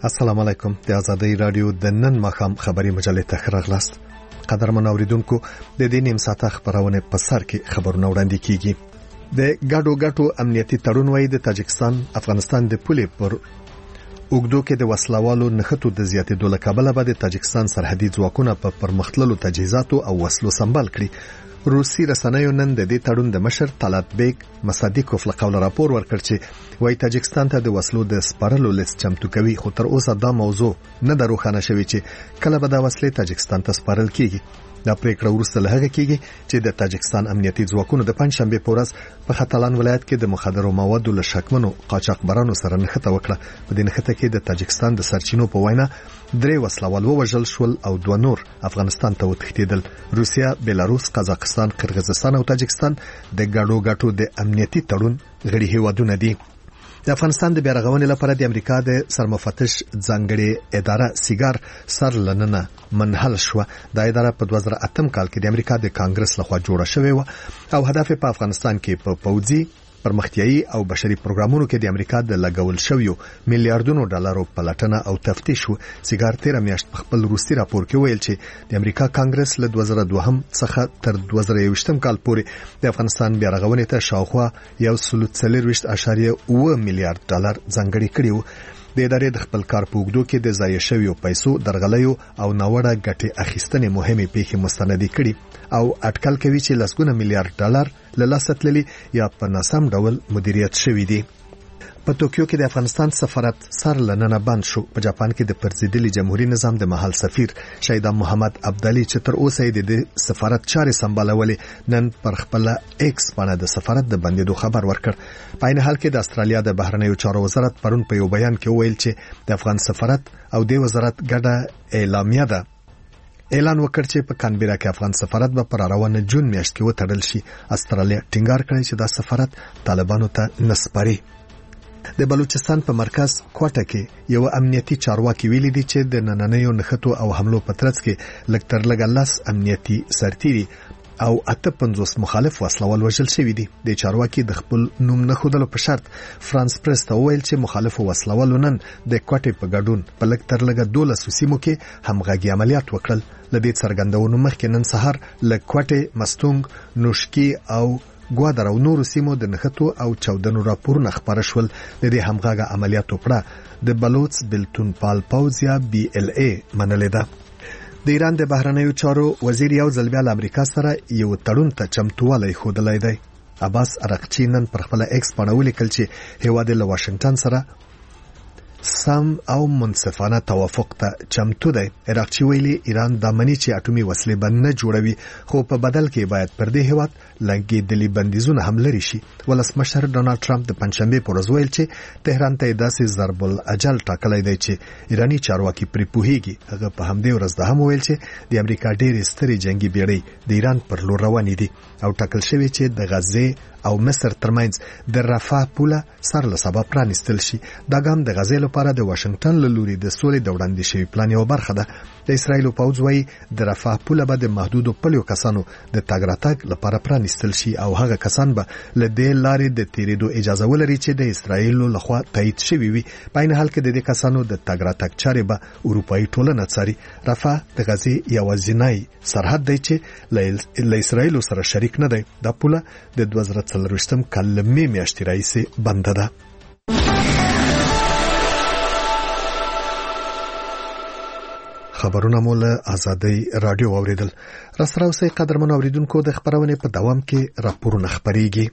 السلام علیکم. د آزادۍ رادیو د نن ماښام خبري مجلې ته راغلاست. قدرمن اوریدونکو، د دې نیم ساعته خبرونه په سر کې خبرونه وړاندې کیږي. د ګډو امنیتي تړون وای د تاجکستان افغانستان د پولې پر اوګدو کې د وسلوالو نښتو د زیاتېدو له کبله به د تاجکستان سرحدي ځواکونه په پرمختللو تجهیزاتو او وسلو سمبال کړي. روسي رسنیو نن د دې تړون د مشر طلات بیگ مصادیکوف له قوله راپور ورکړ چې وای تاجکستان ته د وسلو د سپارلو لیست چمتو کوي، خو تر اوسه دا موضوع نه د روښانه شوی چې کله به دا وسلې تاجکستان ته سپارل کیږي. دا پریکړه وروسته له هغه کیږي چې د تاجکستان امنیتي ځواکونو د پنځشنبه په ورځ په ختلان ولایت کې د مخدرو موادو له شکمنو قاچاقبرانو سره نښته وکړه. په دې نښته کې د تاجکستان د سرچینو په وینا 3 وسلوال ووژل شول او 2 نور افغانستان ته وتښتیدل. روسیا، بلاروس، قزاقستان، قرغیزستان او تاجکستان د ګډو د امنیتي تړون غړي هیوادونه دي. د افغانستان د بیارغونې لپاره د امریکا د سرمفتش ځانګړي اداره سیګار سر لننه منحل شو. دا اداره په 2008 کال کې د امریکا د کانګرس لخوا جوړه شوې و او هدف په افغانستان کې په پوځي، پرمختیایي او بشري پروګرامونو کې د امریکا د لګول شویو میلیارډونو ډالرو پلټنه او تفتیش و. سیګار 13 میاشت په خپل روسي راپور کې ویل چې د امریکا کانګرس له 2002 څخه تر 2021 کال پورې د افغانستان بیارغونې ته شاوخوا 1.4 میلیارډ ډالر ځانګړي کړي وو. د ادارې د خپل کار په اوږدو کې د ضایع شویو پیسو، درغلیو او ناوړه ګټې اخیستنې مهمه پیښې مستندې کړي او اټکل کوي چې لسګونه میلیارډ ډالر له لاسه تللي یا په ناسم ډول مدیریت شوی دي. په توکیو کې د افغانستان سفارت سر لننه بند شو. په جاپان کې د پرزیدلي جمهوریت نظام د محل سفیر شهید محمد عبدالي چې تر اوسه د سفارت چارې سمبالولې نن پر خپل ایکس باندې د سفارت د بندیدو خبر ورکړ. په عین حال کې د استرالیا د بهرنیو چارو وزارت پرون په یو بیان کې ویل چې د افغان سفارت او د وزارت ګډه اعلامیه ده اعلان وکړ چې په کانبرا کې افغان سفارت به پر روانه جون میاشت کې وتړل شي. استرالیا ټینګار کړی چې دا سفارت طالبانو ته نسپاري. د بلوچستان په مرکز کوټه کې یو امنیتي چارواکي ویلي دي چې د نننیو نښتو او حملو په ترڅ کې لکټر لګلاس امنیتي سرتيري او 58 مخالف وسلوال وژل شوی دي. د چارواکي د خپل نوم نه خودلو په شرط فرانس پریس ته ویل چې مخالف وسلوالو نن د کوټې په ګډون په لکټر لګ 12 سیمو کې همغږي عملیات وکړل. لدې څرګندونو مخکې نن سحر لکوټې، مستونګ، نوشکی او ګوادر او نور سیمو د نښتو او چاودنو راپورونه خبر شول. د دې همغږه عملیاتو پړه د بلوچ بلتون پال پوزیا BLA منلې ده. د ایران د بهرنیو چارو وزیر یو ځل بیا امریکا سره یو تړون ته چمتووالی ښودلی دی. عباس ارغچی نن پر خپل ایکس باندې ولیکل چې هیواد له واشنگټن سره سم او منصفانه توافق ته چمتو دی. ارغچی ویلي ایران د منی چې اټومي وسلې بند نه جوړوي، خو په بدل کې باید پر دې هیواد لګیدلي بندیزونه هم لري شي. ولسمشر ډونالد ټرمپ د پنځشنبه پر ورځ ویل چې تهران ته داسې ضرب الاجل ټاکلی دی چې ایرانی چارواکي پرې پوهیږي. هغه په همدې ورځ د هم ویل چې د امریکا ډېرې سترې جنگي بیړۍ د ایران پر لور روانې دي او ټاکل شوی چې د غزې او مصر ترمنځ د رفاه پوله سر له سبب پرانیستل شي. دا ګام د غزې لپاره د واشنگټن له لوري د سولې د وړاندې شوی پلان یو برخه ده. د اسرایل پوځ وايي د رفاه پوله به د محدودو پلیو کسانو د تګ راتګ لپاره پرانیستل شي او هغه کسان به له دې لارې د تیریدو اجازه ولري چې د اسرایل لخوا تایید شوی وي. په عین حال کې د دې کسانو د تګ راتګ چارې به اروپאי ټولنه څاري. رفاه د غزې یوازینی سرحد دی چې له اسرایل سره شریک نه دی. دا پوله د 2024 کال له میاشتې راهیسې بند ده. خبرونه مو له آزادۍ رادیو اوریدل. راسره اوسئ قدرمن اوریدونکو، د خبرونه په دوام کې راپورونه خبريږي.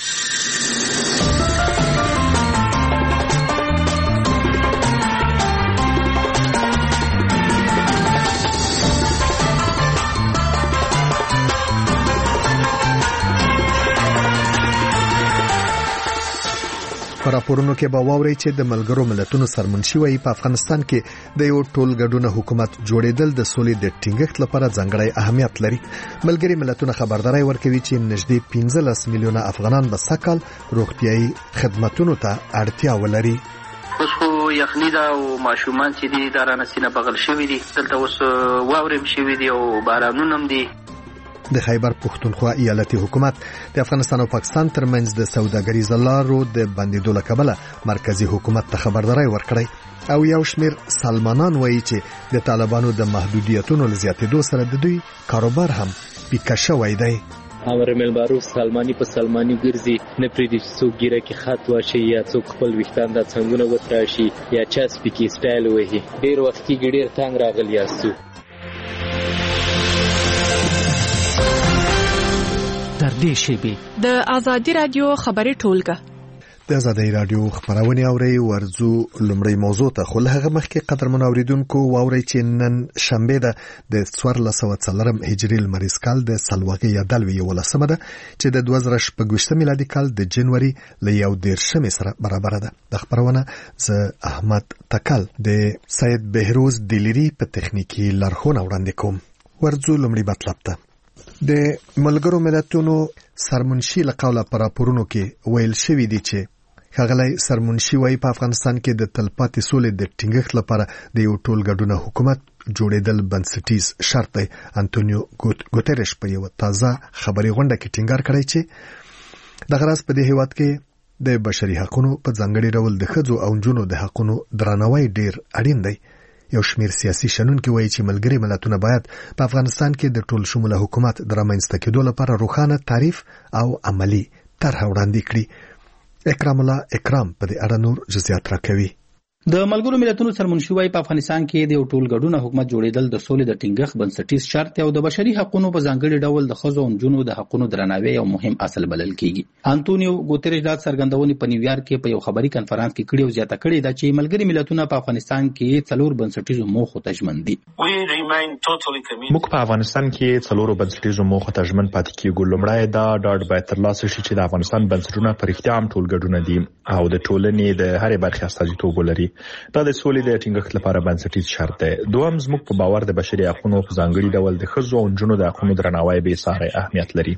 په راپورونو کې به واورئ چې د ملګرو ملتونو سرمنشي وایي په افغانستان کې د یو ټولګډونه حکومت جوړېدل د سولې د ټینګښت لپاره ځانګړی اهمیت لري. ملګري ملتونه خبرداري ورکوي چې نږدې 15 میلیونه افغانان به سکهال روغتيایي خدماتو ته اړتیا ولري. اوس خو یخني ده او ماشومان چې دي دا رانه سینه بغل شوي دي، دلته اوس واورم شوي دي او بارانونه هم دي. د خیبر پښتونخوا ایالتي حکومت د افغانستان او پاکستان ترمنځ د سوداګریزو لارو د بندیدو له کبله مرکزی حکومت ته خبرداري ورکړی. او یو شمیر سلمانان وایي چې د طالبانو د محدودیتونو زیاتېدو سره د دوی کاروبار هم پیکه شوی دی. امر بالمعروف سلمانی په سلمانی ګرځي، نه پرېږدي چې څوک ګیره کې خط واچي یا څوک خپل ویښتان د څنګونه وتراشي یا چا سپیکي سټایل وهي. ډېر وخت کې ډېر تنګ راغلی یاستو. تر دې شیبې د ازادي رادیو خبري ټولګه د ازادي رادیو خبرونه اوري. ورځو لمړی موضوع ته خو له هغه مخکې قدرمن اوریدونکو واوري چې نن شنبه ده د 1404 هجري لمریز کال د سلواغې یا دلوي ولسمه ده چې د 2018 میلادي کال د جنوري ل 11 سره برابر ده. د خبرونه ز احمد تکل د سید بهروز دلیری په تخنیکی لارښوونه وړاندې کوم. ورځو لمړی مطلب ته د ملګرو ملتونو سرمنشي له قوله پر راپورونو کې ویل شوی دی چې ښاغلی سرمنشي وايي په افغانستان کې د تلپاتې سولې د ټینګښت لپاره د یو ټولګډونه حکومت جوړېدل بنسټیز شرط دی. انټونیو ګوتریش په یو تازه خبري غونډه کې ټینګار کړی چې د غراس په دې هیواد کې د بشري حقوقو په ځانګړي ډول د ښځو او نجونو د حقوقو درناوی ډیر اړین دی. یو شمیر سیاسي شنونکي وایي چې ملګري ملتونه باید په افغانستان کې د ټول شموله حکومت د رامنځته کېدو لپاره روښانه تعریف او عملی طرح وړاندې کړي. اکرام الله اکرام په دې اړه نور جزئیات راکوي. د ملګرو ملتونو سرمنشي وايي په افغانستان کې د یو ټولګډونه حکومت جوړېدل د سولې د ټینګښت بنسټیز شرط او د بشري حقوقو په ځانګړي ډول د ښځو او نجونو د حقوقو درناوی یو مهم اصل بلل کیږي. انټونیو ګوتریش دا څرګندونې په نیویارک کې په یو خبري کانفرنس کې کړې او زیاته کړې ده چې ملګري ملتونه په افغانستان کې څلور بنسټیزو موخو ته ژمن دي. موږ په افغانستان کې څلور بنسټیزو موخو ته ژمن پاتې کیږو. لومړی دا ډاډ باید ترلاسه شي چې د افغانستان بنسټونه په رښتیا هم ټولګډونه دي او د ټولنې د هرې برخې استازیتوب ولري. دا د سولې د ټینګښت لپاره بنسټیز شرط دی. دوم زموږ په باور د بشري حقوقو په ځانګړي ډول د ښځو او نجونو د حقوقو درناوی به ساري اهمیت لري.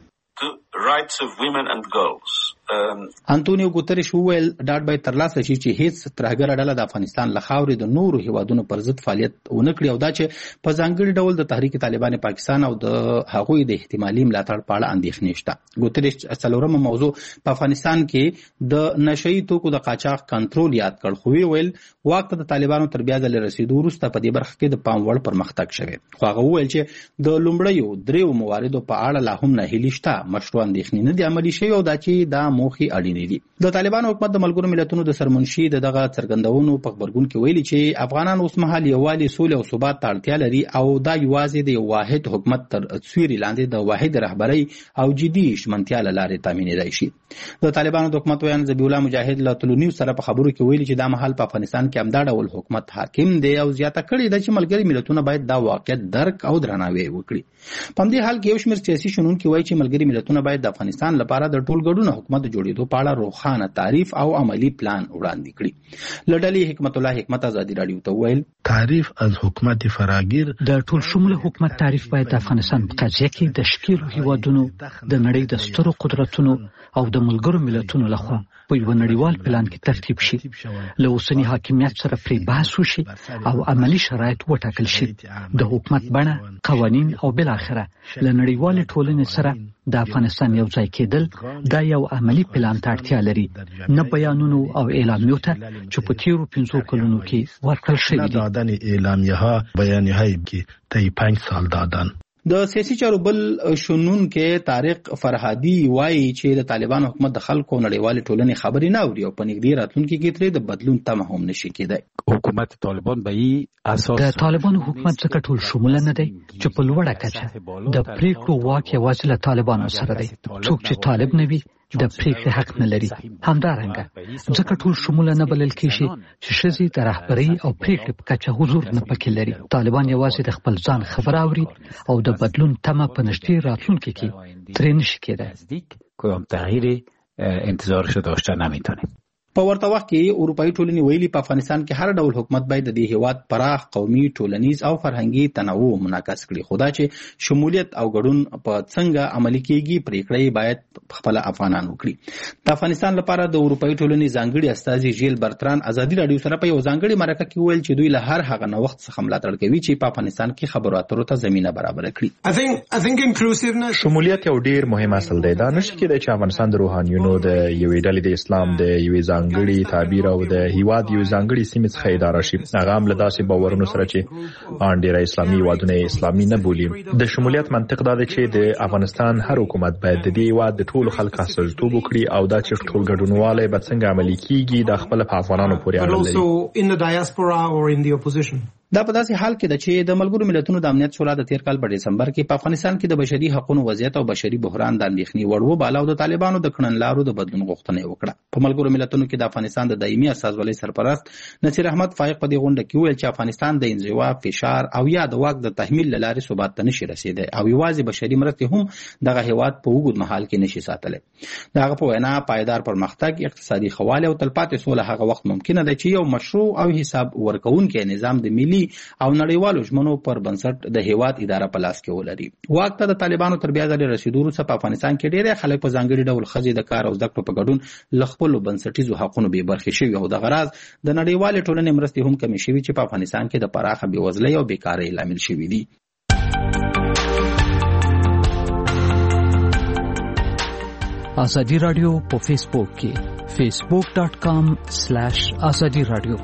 انټونیو ګوتریش وویل ډاډ باید ترلاسه شي چې هیڅ ترهګره ډله د افغانستان له خاورې د نورو هیوادونو پر ضد فعالیت ونه کړي او دا چې په ځانګړي ډول د تحریک طالبان پاکستان او د هغوی د احتمالي ملاتړ په اړه اندېښنې شته. ګوتریش څلورمه موضوع په افغانستان کې د نشئی توکو د قاچاق کنټرول یاد کړ خو ویل واک ته د طالبانو تر بیا ځلې رسیدو وروسته په دې برخه کې د پام وړ پرمختګ شوی. خو هغه وویل چې د لومړیو دریو مواردو په اړه لا هم ناهیلي شته. مشروع اندېښنې نه دي عملي شوي او دا چې دا موخې اړینې دي. د طالبانو حکومت د ملګرو ملتونو د سرمنشي دغه څرګندونو په خبرګون کې ویلي چې افغانان اوس مهال یووالي سولې او ثبات ته اړتیا لري او دا یوازې د یو واحد حکومت تر سیوري لاندې د واحد رهبرۍ او جدي شمنتیا له لارې تامینېدای شي. د طالبانو د حکومت ویان ذبیح الله مجاهد له تلونیو سره په خبرو کې ویلي چې دا مهال په افغانستان کې همدا ډول حکومت حاکم دی او زیاته کړې ده چې ملګري ملتونه باید دا واقعیت درک او درناوی وکړي. په دې حال کې یو شمېر سیاسي شنونکي وایي چې ملګري ملتونه باید د افغانستان لپاره د ټولګډونه حکومت جوړېدو په اړه روښانه تعریف او عملی پلان وړاندې کړي. لډلې حکمت الله حکمت ازادي رادیو ته ویل تعریف از حکومت فراگیر د ټول شموله حکومت تعریف باید د افغانستان په قضیه کې د شکیلو هیوادونو د نړۍ د سترو قدرتونو او د ملګرو ملتونو لخوا په یو نړیوال پلان کې ترتیب شي. له اوسني حاکمیت سره پرې بحث وشي او عملی شرایط وټاکل شي. د حکومت بڼه، قوانین او بل اخره له نړیوال ټولنې سره د افغانستان یو ځای کېدل دا یو عملی پلان ته اړتیا لري، نه بیانونو او اعلامیو ته چې په تیرو 5 کلونو کې ورکړل شوي دي. دادن اعلامیه ها بیانیه هایی که طی 5 سال دادن. د سیاسي چارو بل شنونکي طارق فرهادي وایي چې د طالبان حکومت د خلکو نړیوالې ټولنې خبرې نه اوري او په نږدې راتلونکي کې ترې د بدلون تمه هم نشي کېدای. حکومت طالبان به ای اساس د طالبانو حکومت څخه ټول شموله نه دی چې په لوړه کچه د پریکړو واک یوازې له طالبانو سره دی. څوک چې طالب نه وي د پریکړې حق نه لري. همدارنګه ځکه ټول شموله نه بلل کېږي چې ښځې د رهبرۍ او پریکړې په کچه حضور نه پکې لري. طالبان یوازې د خپل ځان خبره اوري او د بدلون تمه په نږدې راتلونکي کې ترې نشي کېدای. کوم تغییری انتظارش داشته نمیتونیم. په ورته وخت کې اروپایي ټولنې ویلي په افغانستان کې هر ډول حکومت باید د دې هیواد پراخ قومي، ټولنیز او فرهنګي تنوع منعکس کړي. خو دا چې شمولیت او ګډون په څنګه عملي کېږي پریکړې باید خپل افغانان وکړي. د افغانستان لپاره د اروپایي ټولنې ځانګړي استازي ژیل برتران ازادي رادیو سره په یو ځانګړي مرکه کې ویل چې دوی له هر هغه نوښت څخه ملاتړ کوي چې په افغانستان کې خبرو اترو ته زمینه برابر کړي. شمولیت یو ډیر مهم اصل دی. دا نشي کېدای چې افغانستان د روحانیونو د یوې ډلې د اسلام د یوې ځانګړي تعبیر او د هیواد یو ځانګړي سیمه څخه اداره شي. هغه هم له داسې باورونو سره چې ډېر اسلامي هیوادونه اسلامي نه بولي. د شمولیت منطق دا دی چې د افغانستان هر حکومت باید د دې هیواد د ټولو خلکو استازیتوب وکړي او دا چې ټول ګډونواله به څنګه عملي کیږي د خپل افغانانو پورې اړه لري. دا په داسې حال کې ده چې د ملګرو ملتونو د امنیت شورا د تیر کال په دسمبر کې په افغانستان کې د بشري حقوقو وضعیت او بشري بحران د اندېښنې وړ وباله او د طالبانو د کړنلارو د بدلون غوښتنه وکړه. په ملګرو ملتونو کې د افغانستان د دایمي استازولۍ سرپرست نصیر احمد فائق په دې غونډه کې وویل چې افغانستان د انزوا، فشار او یا د واک د تحمیل له لارې ثبات ته نشي رسیدای او یوازې بشري مرستې هم دغه هیواد په اوږد مهال کې نشي ساتلی. دغه په وینا پایدار پرمختګ، اقتصادي ښهوالی او تلپاتې سوله هغه وخت ممکنه ده چې یو مشروع او حساب ورکوونکی نظام د ملي او نړیوالو ژمنو پر بنسټ د هیواد اداره په لاس کې ولري. واک ته د طالبانو تر بیا ځلې رسیدو وروسته په افغانستان کې ډېری خلک په ځانګړي ډول ښځې د کار او زده کړو په ګډون له خپلو بنسټیزو حقونو بې برخې شوي او دغه راز د نړیوالې ټولنې مرستې هم کمې شوي چې په افغانستان کې د پراخه بېوزلۍ او بېکارۍ لامل شوي دي. ازادي رادیو په فیسبوک کې facebook.com/azadi radio.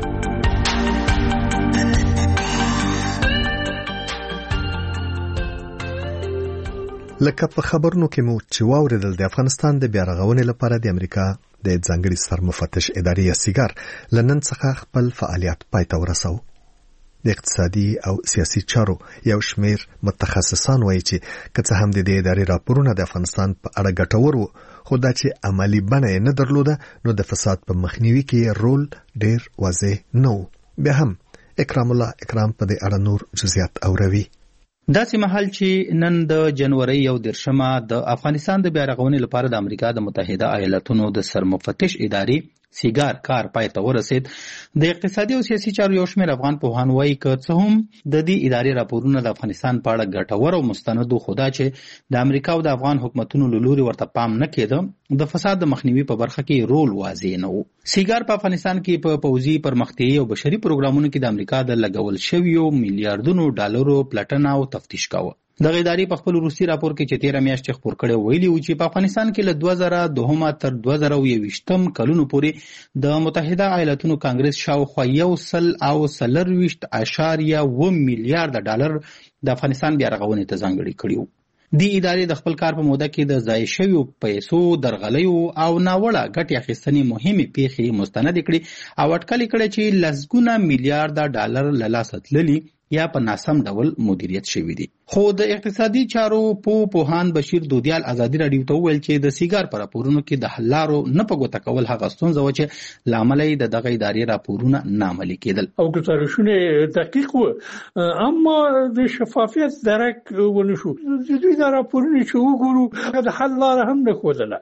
لکه په خبرونو کې مو چې واوریدل د افغانستان د بیا رغونې لپاره د امریکا د ځانګړي سرمفتش ادارې سیګار لنن څخه خپل فعالیت پای ته ورساو. د اقتصادي او سیاسي چارو یو شمیر متخصصان وایي چې که څه هم د دې ادارې راپورونه د افغانستان په اړه ګټور وو، خو دا چې عملی بڼه یې نه درلوده نو د فساد په مخنیوي کې رول ډیر واضح نه و. بیا هم اکرام الله اکرام په دې اړه نور جزئیات اوروي. داسې مهال چې نن د جنوري 1 د افغانستان د بیا رغونې لپاره د امریکا د متحده ایالاتونو د سرمفتش ادارې سیګار کار پای ته ورسید، د اقتصادي او سیاسي چارو یو شمېر افغان پوهان وایي که څه هم د دې ادارې راپورونه د افغانستان په اړه ګټور او مستند وو، خو دا چې د امریکا او د افغان حکومتونو له لوري ورته پام نه کېده د فساد د مخنیوي په برخه کې رول واضح نه و. سیګار په افغانستان کې په پوځي، پرمختیایي او بشري پروګرامونو کې د امریکا د لګول شویو میلیارډونو ډالرو پلټنه او تفتیش کاوه. دغه ادارې په خپل وروستي راپور کې چې 13 میاشتې خپور کړی ویلي و چې په افغانستان کې له 2002 تر 2021 کلونو پورې د متحده ایالاتونو کانګرس شاوخوا 140.7 میلیارډ ډالر د افغانستان بیا رغونې ته ځانګړي کړي وو. دی ادارې د خپل کار په موده کې د ضایع شویو پیسو، درغلیو او ناوړه ګټې اخیستنې مهمې پیښې مستند کړي او اټکل کړي چې لسګونه میلیارډ ډالر له لاسه تللي یا په ناسم ډول مدیریت شوی دي. خو د اقتصادي چارو پوهان بشیر دودیال ازادي رادیو ته ویل چې د سیګار پر راپورونو کې د حل لارو نه په ګوته کول هغه ستونزه و چې لامل یې د دغه ادارې راپورونه ناعملي کېدل او گزارشونه دقیق و، اما د شفافیت درک ونه شو. د دوی د راپورونو چې وګورو د حل لار هم نه ښودله،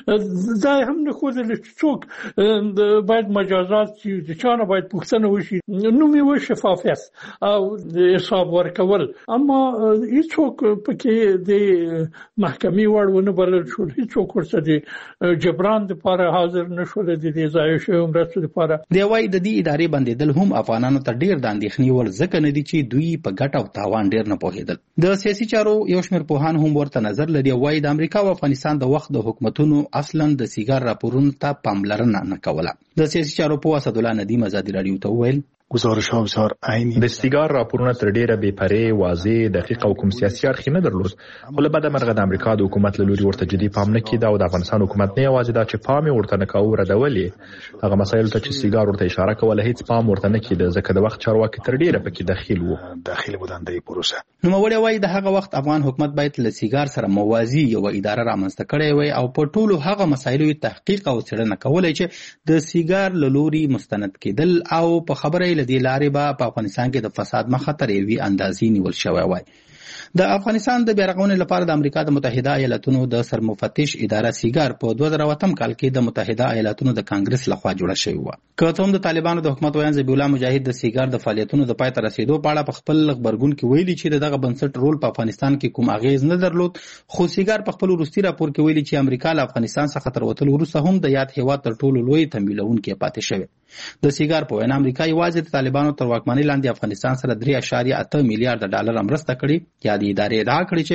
دا هم نه ښودله چې څوک باید مجازات شي، د چا نه باید پوښتنه وشي، نوم یې و شفافیت او حساب ورکول، اما هیڅوک پکې د محکمې وړ ونه بلل شول، هیڅوک ورته د جبران لپاره حاضر نشول د دې ضایع شویو مرستو لپاره. دی وايي د دې ادارې بندیدل هم افغانانو ته ډیر د اندېښنې وړ ځکه نه دي چې دوی په ګټه او تاوان ډیر نه پوهېدل. د سیاسي چارو یو شمېر پوهان هم ورته نظر لري، وايي د امریکا او افغانستان د وخت د حکومتونو اصلا د سیګار راپورونو ته پاملرنه نه کوله. د سیاسي چارو په اسدالله ندیم ازادي رادیو ته وویل گزارش‌ها بسیار عینی د سیګار راپورونه تر ډیره بې پرې، واضح، دقیق او کوم سیاسي اړخ نه درلود، خو له بده مرغه د امریکا د حکومت له لوري ورته جدي پام نه کېده او د افغانستان حکومت نه یوازې دا چې پام ورته نه کاوه، ردولې هغه مسایل ته چې سیګار ورته اشاره کوله هیڅ پام ورته نه کېده ځکه د وخت چارواکي تر ډیره پکې داخل بودن د پروسه. نوموړی وايي د هغه وخت افغان حکومت باید له سیګار سره موازي یو اداره رامنځته کړې وای او په ټولو هغه مسایلو تحقیق او څېړنه کولای چې د سیګار له لوري مستند کېدل او په خبره یې لدی لارې به په افغانستان کې د فساد مخه تر یوې اندازې نیول شوی وای. د افغانستان د بیا رغونې لپاره د امریکا د متحده ایالاتونو د سرمفتش اداره سیګار په 2008 کال کې د متحده ایالاتونو د کانګرس لخوا جوړه شوې و. که څه هم د طالبانو د حکومت ویان ذبیح الله مجاهد د سیګار د فعالیتونو د پای ته رسیدو په اړه په خپل خبرګون کې ویلي چې دغه بنسټ رول په افغانستان کې کوم اغیز نه درلود، خو سیګار په خپل وروستي راپور کې ویلي چې امریکا له افغانستان څخه تر وتلو وروسته هم د یاد هیواد تر ټولو لوی تمویلونکی پاتې شوی. د سیګار په وینا امریکا یوازې د طالبانو تر واکمنۍ لاندې افغانستان سره 3.8 میلیارډ ډالر مرسته کړې. یا د ادارې ادعا کړې چې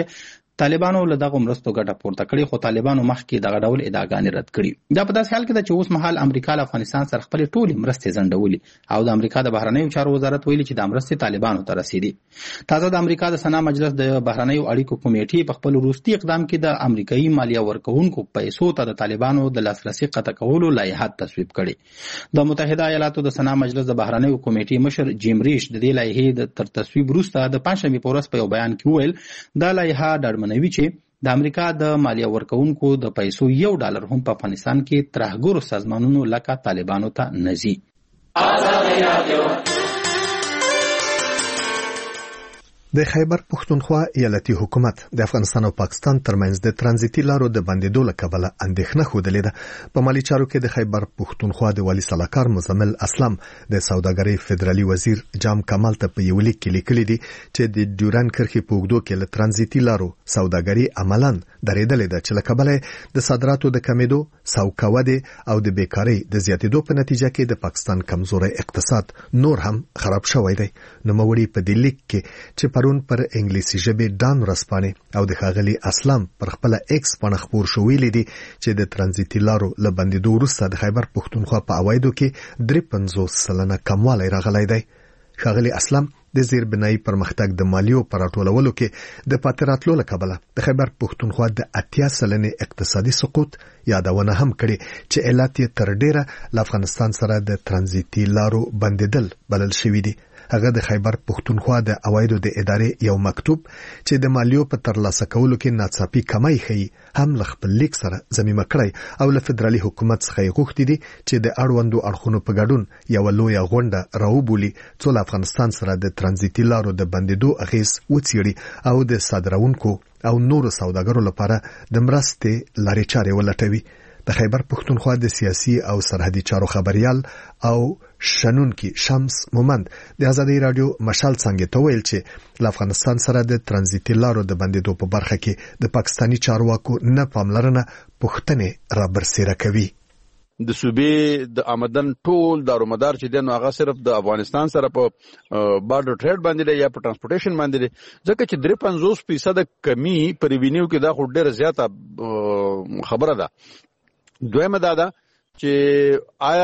طالبانو له دغه مرستو ګټه پورته کړې، خو طالبانو مخکې دغه ډول ادعاګانې رد کړي. دا په داسې حال کې ده چې اوس مهال امریکا له افغانستان سره خپل ټولې مرستې ځنډولې او د امریکا د بهرنیو چارو وزارت ویلي چې د مرستې طالبانو ته رسیدي. تازه د امریکا د سنا مجلس د بهرنیو اړیکو کمیټې په خپل وروستي اقدام کې د امریکایي مالیه ورکوونکو پیسو ته د طالبانو د لاسرسي قطع کولو لایحه تصویب کړې. د متحده ایالاتو د سنا مجلس د بهرنیو کمیټې مشر جیم ریش د دې لایحې د تر تصویب وروسته د پنځشنبې په ورځ په یو بیان کې وویل دا لایحه ډاډمنوي چې د امریکا د مالیه ورکوونکو د پیسو $1 هم په افغانستان کې ترهګرو سازمانونو لکه طالبانو ته نه ځي. د خیبر پښتونخوا ایالتي حکومت د افغانستان او پاکستان ترمنځ د ترانزیتي لارو د بندیدو له کبله اندېښنه ښودلې ده. په مالی چارو کې د خیبر پښتونخوا د والي سلاکار مزمل اسلام د سوداګرۍ فدرالي وزیر جام کمال ته په یو لیک کې لیکلي دي چې د ډیورن کرښې په اوږدو کې له ترانزیتي لارو سوداګري عملاً درېدلې ده چې له کبله د صادراتو د کمیدو، سوکاودې او د بیکارۍ د زیاتېدو په نتیجه کې د پاکستان کمزوري اقتصاد نور هم خراب شوی دی. نوموړي په دې لیک کې چې پرون پر انګلیسي ژبه ډان رسپانه او د ښاغلي اسلام پر خپل ایکس باندې خبر شوې لیدي چې د ترانزیتي لارو له بندیدو وروسته د خیبر پښتونخوا په عوایدو کې 53% کموالی راغلی دی. ښاغلي اسلام د زیربنایي پرمختګ د مالیو پر راټولولو کې د پاتراتلو له کبله د خیبر پښتونخوا د 80% اقتصادي سقوط یادونه هم کړي چې علت یې تر ډیره له افغانستان سره د ترانزیتي لارو بندیدل بلل شوی دی. هغه د خیبر پښتونخوا د عوایدو د ادارې یو مکتوب چې د مالیو په ترلاسه کولو کې ناڅاپي کمی ښیي هم له خپل لیک سره ضمیمه کړی او له فدرالي حکومت څخه یې غوښتي دي چې د اړوندو اړخونو په ګډون یو لویه غونډه راوبولي څو له افغانستان سره د ترانزیتي لارو د بندیدو اغیز وڅېړي او د صادرونکو او نورو سوداګرو لپاره د مرستې لارې چارې ولټوي. د خیبر پښتونخوا د سیاسي او سرحدي چارو خبريال او شنونکي شمس مومند د آزادۍ رادیو مشال څنګه ته ویل چې له افغانستان سره د ترانزیتي لارو د بندیدو په برخه کې د پاکستاني چارواکو نه پاملرنه پښتنې را برسېره کوي. د صوبې د آمدن ټول دارومدار چې دنو هغه صرف د افغانستان سره په بارډر ټریډ باندې یا په ترانسپورټیشن باندې ځکه چې 53% کمی پر ریوینیو کې دا خو ډېر زیاته خبره ده. دویمه دا ده چې آیا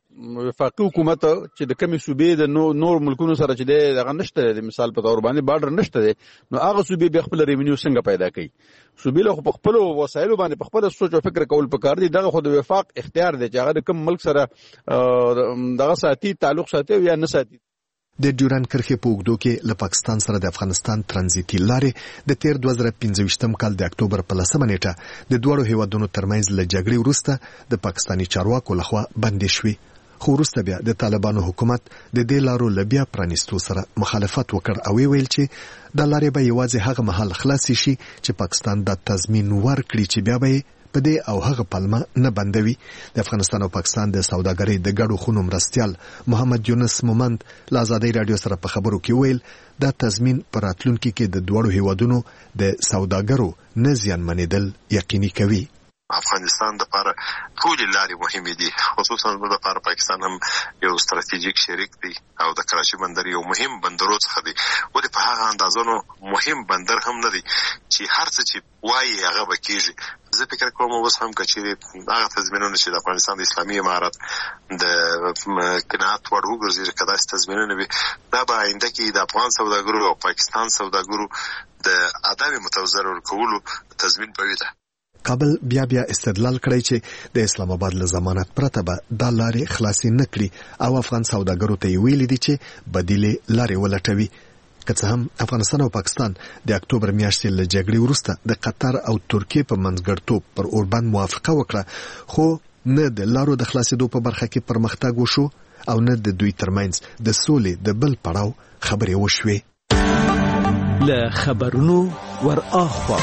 وفاقي حکومت چې د کمی صوبې د نور ملکونو سره چې دغه نشته د مثال په تور باندې بارډر نشته نو هغه صوبې به خپل ریوینیو څنګه پیدا کوي؟ صوبې له خپل وسایلو باندې په خپل سوچ او فکر کول پکار دي. دغه خو د وفاق اختیار دی چې هغه د کوم ملک سره دغه ساتي تعلق ساتي یا نه ساتي. د ډیورن کرښې په اوږدو کې له پاکستان سره د افغانستان ترانزیتي لارې د تیر 2015 کال د اکتوبر په 10 نیټه د دوړو هیوادونو ترمنځ له جګړې وروسته د پاکستاني چارواکو لخوا بندې شوې. خو وروسته بیا د طالبانو حکومت د دې لارو له بیا پرانیستو سره مخالفت وکړ او ویل چې د لارې به یوازې هغه مهال خلاص شي چې پاکستان د تضمین ورکړي چې بیا به په دې او هغه پلمه نه بندوي. د افغانستان او پاکستان د سوداګرۍ د ګډو خونو مرستيال محمد یونس مومند له آزادۍ رادیو سره په خبرو کې ویل دا تضمین پر راتلونکي کې د دوړو هیوادونو د سوداګرو نه زیانمنېدل یقیني کوي. افغانستان د لپاره ټول لارې مهمه دي، خصوصا د لپاره پاکستان هم یو ستراتیژیک شریک دی او د کراچي بندر یو مهم بندرو څخه دی. ولې په هغه اندازونو مهم بندر هم نه دی چې هر څه چې وایي هغه به کېږي. زه فکر کوم اوس هم کچېرې هغه تضمینونه چې د افغانستان د اسلامي امارت د قناعت وړ وګرځي که داسې تضمینونه وي دا به آینده کې د افغان سوداګرو او پاکستان سوداګرو د عدم متوازن ورکولو تضمین به وي. کابل بیا استدلال کړی چې د اسلام آباد له ضمانت پرته به دا لارې خلاصې نه کړي او افغان سوداګرو ته ویل دي چې بدیلې لارې ولټوي. که څه هم افغانستان او پاکستان د اکتوبر میاشتې له جګړې وروسته د قطر او ترکیې په منځګړیتوب پر اوربند موافقه وکړه خو نه د لارو د خلاصېدو په برخه کې پرمختګ وشو او نه د دوی ترمنځ د سولې د بل پړاو خبرې وشوې. له خبرونو ور اخوا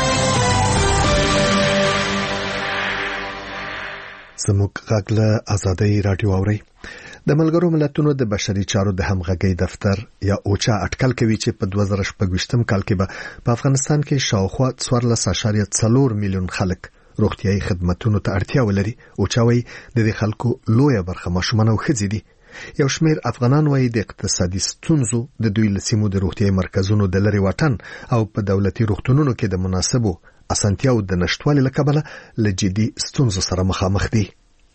زموږ غږ له آزادۍ رادیو اوري. د ملګرو ملتونو د بشري چارو د همغږۍ دفتر یا اوچا اټکل کوي چې په 2016 کال کې به په افغانستان کې شاوخوا 14.4 میلیون خلک روغتيایي خدماتو ته اړتیا ولري. اوچا وايي د دې خلکو لویه برخه ماشومان او ښځې دي. یو شمېر افغانان وايي د اقتصادي ستونزو د دوی لسیمو د روغتیايي مرکزونو د لری واټن او په دولتي روغتونونو کې د مناسبو اسانتیاو د نشټوالي له کبله له جدي ستونزو سره مخامخ دي.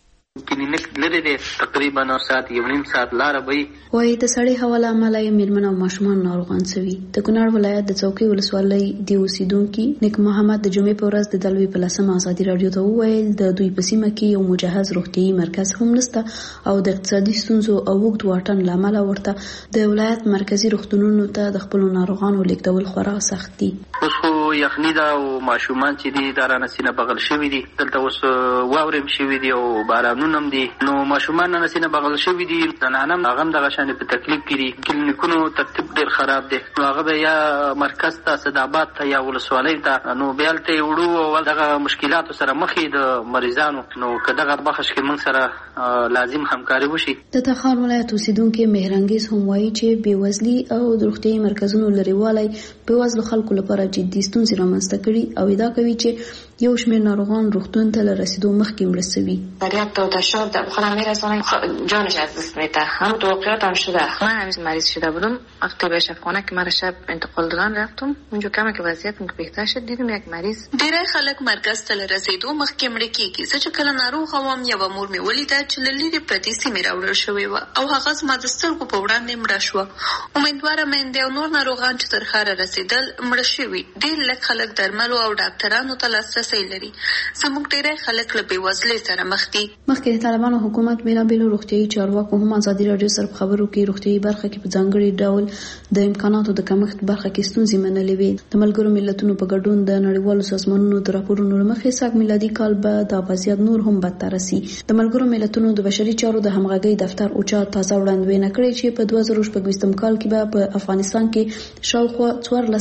کلینیک لري دی تقریبا 9 ساعت یو نیم ساعت لاره وي. وایي د سړی حواله عملای میرمن او ماشومان ناروغان سوي. د کونړ ولایت د څوکۍ ولسوالۍ دی اوسیدونکو نیک محمد د جمعې په ورځ د دلوي په لسمه ازادي رادیو ته وویل د دوی په سیمه کې یو مجهز روغتیايي مرکز هم نشته او د اقتصادي ستونزو او وګړو واټن لامل ورته د ولایت مرکزی روغتونونو ته د خپل ناروغانو لیکدول خورا سخت دي. اوس خو یخني دا او ماشومان چې دي دا رانسینه بغل شوی دي دلته اوس واورم شوی دي او بارانونه دي نو ماشومان نسینه بغل شوی دي زنانم هغه دغه شان په تکلیف کې کلینیکونو ترتیب ډیر خراب دي. هغه یا مرکز ته صدابات ته یا ولسوالۍ ته نو بیالته وړو او دغه مشکلات سره مخې د مریضانو نو کداغه بخښ کې موږ سره لازم همکاري وشي. د تخار ولایت اوسیدونکو مهرنګیز هم وایي چې بیوزلي او د روغتیايي مرکزونو لريوالي بیوزلو خلکو لپاره جدي ستونزې رامنځته کړي او ادعا کوي چې یو شمېر ناروغان روغتون ته رسیدو مخکې مړه شوي. فریاد تا تشار در خودم میرسانم جانش از دست میده. هم توقیات هم شده. من همیشه مریض شده بودم. وقتی به شفاخانه که من شب انتقال دادن رفتم اونجا کمی که وضعیتم که بهتر شد دیدم یک مریض. ډیری خلک مرکز ته رسیدو مخکې مړه کیږي. زه چې کله ناروغ وم یوه مور مې ولیده چې له لرې پرتې سیمې راوړل شوې وه او هغه زما د سترګو په وړاندې مړه شوه. امیدواره میندې او نور ناروغان چې تر ښاره رسېدل مړه شوي. ډېر لږ خلک درملو او ډاکټرانو ته لاسرسی لري. زموږ ډیری خلک له بېوزلۍ سره مخ دي. مخکې د طالبانو حکومت بیلابېلو روغتیايي چارواکو هم ازادي راډیو سره خبرو کې روغتیايي برخه کې په ځانګړي ډول د امکاناتو د کمښت برخه کې ستونزې منلې وې. د ملګرو ملتونو په ګډون د نړیوالو سازمانونو د راپورونو له مخې سږ میلادي کال به دا وضعیت نور هم بدتر شي. د ملګرو ملتونو د بشري چارو د همغږۍ دفتر اوچا تازه وړاندوینه کړې چې په 2024 کال کې به په افغانستان کې شاوخوا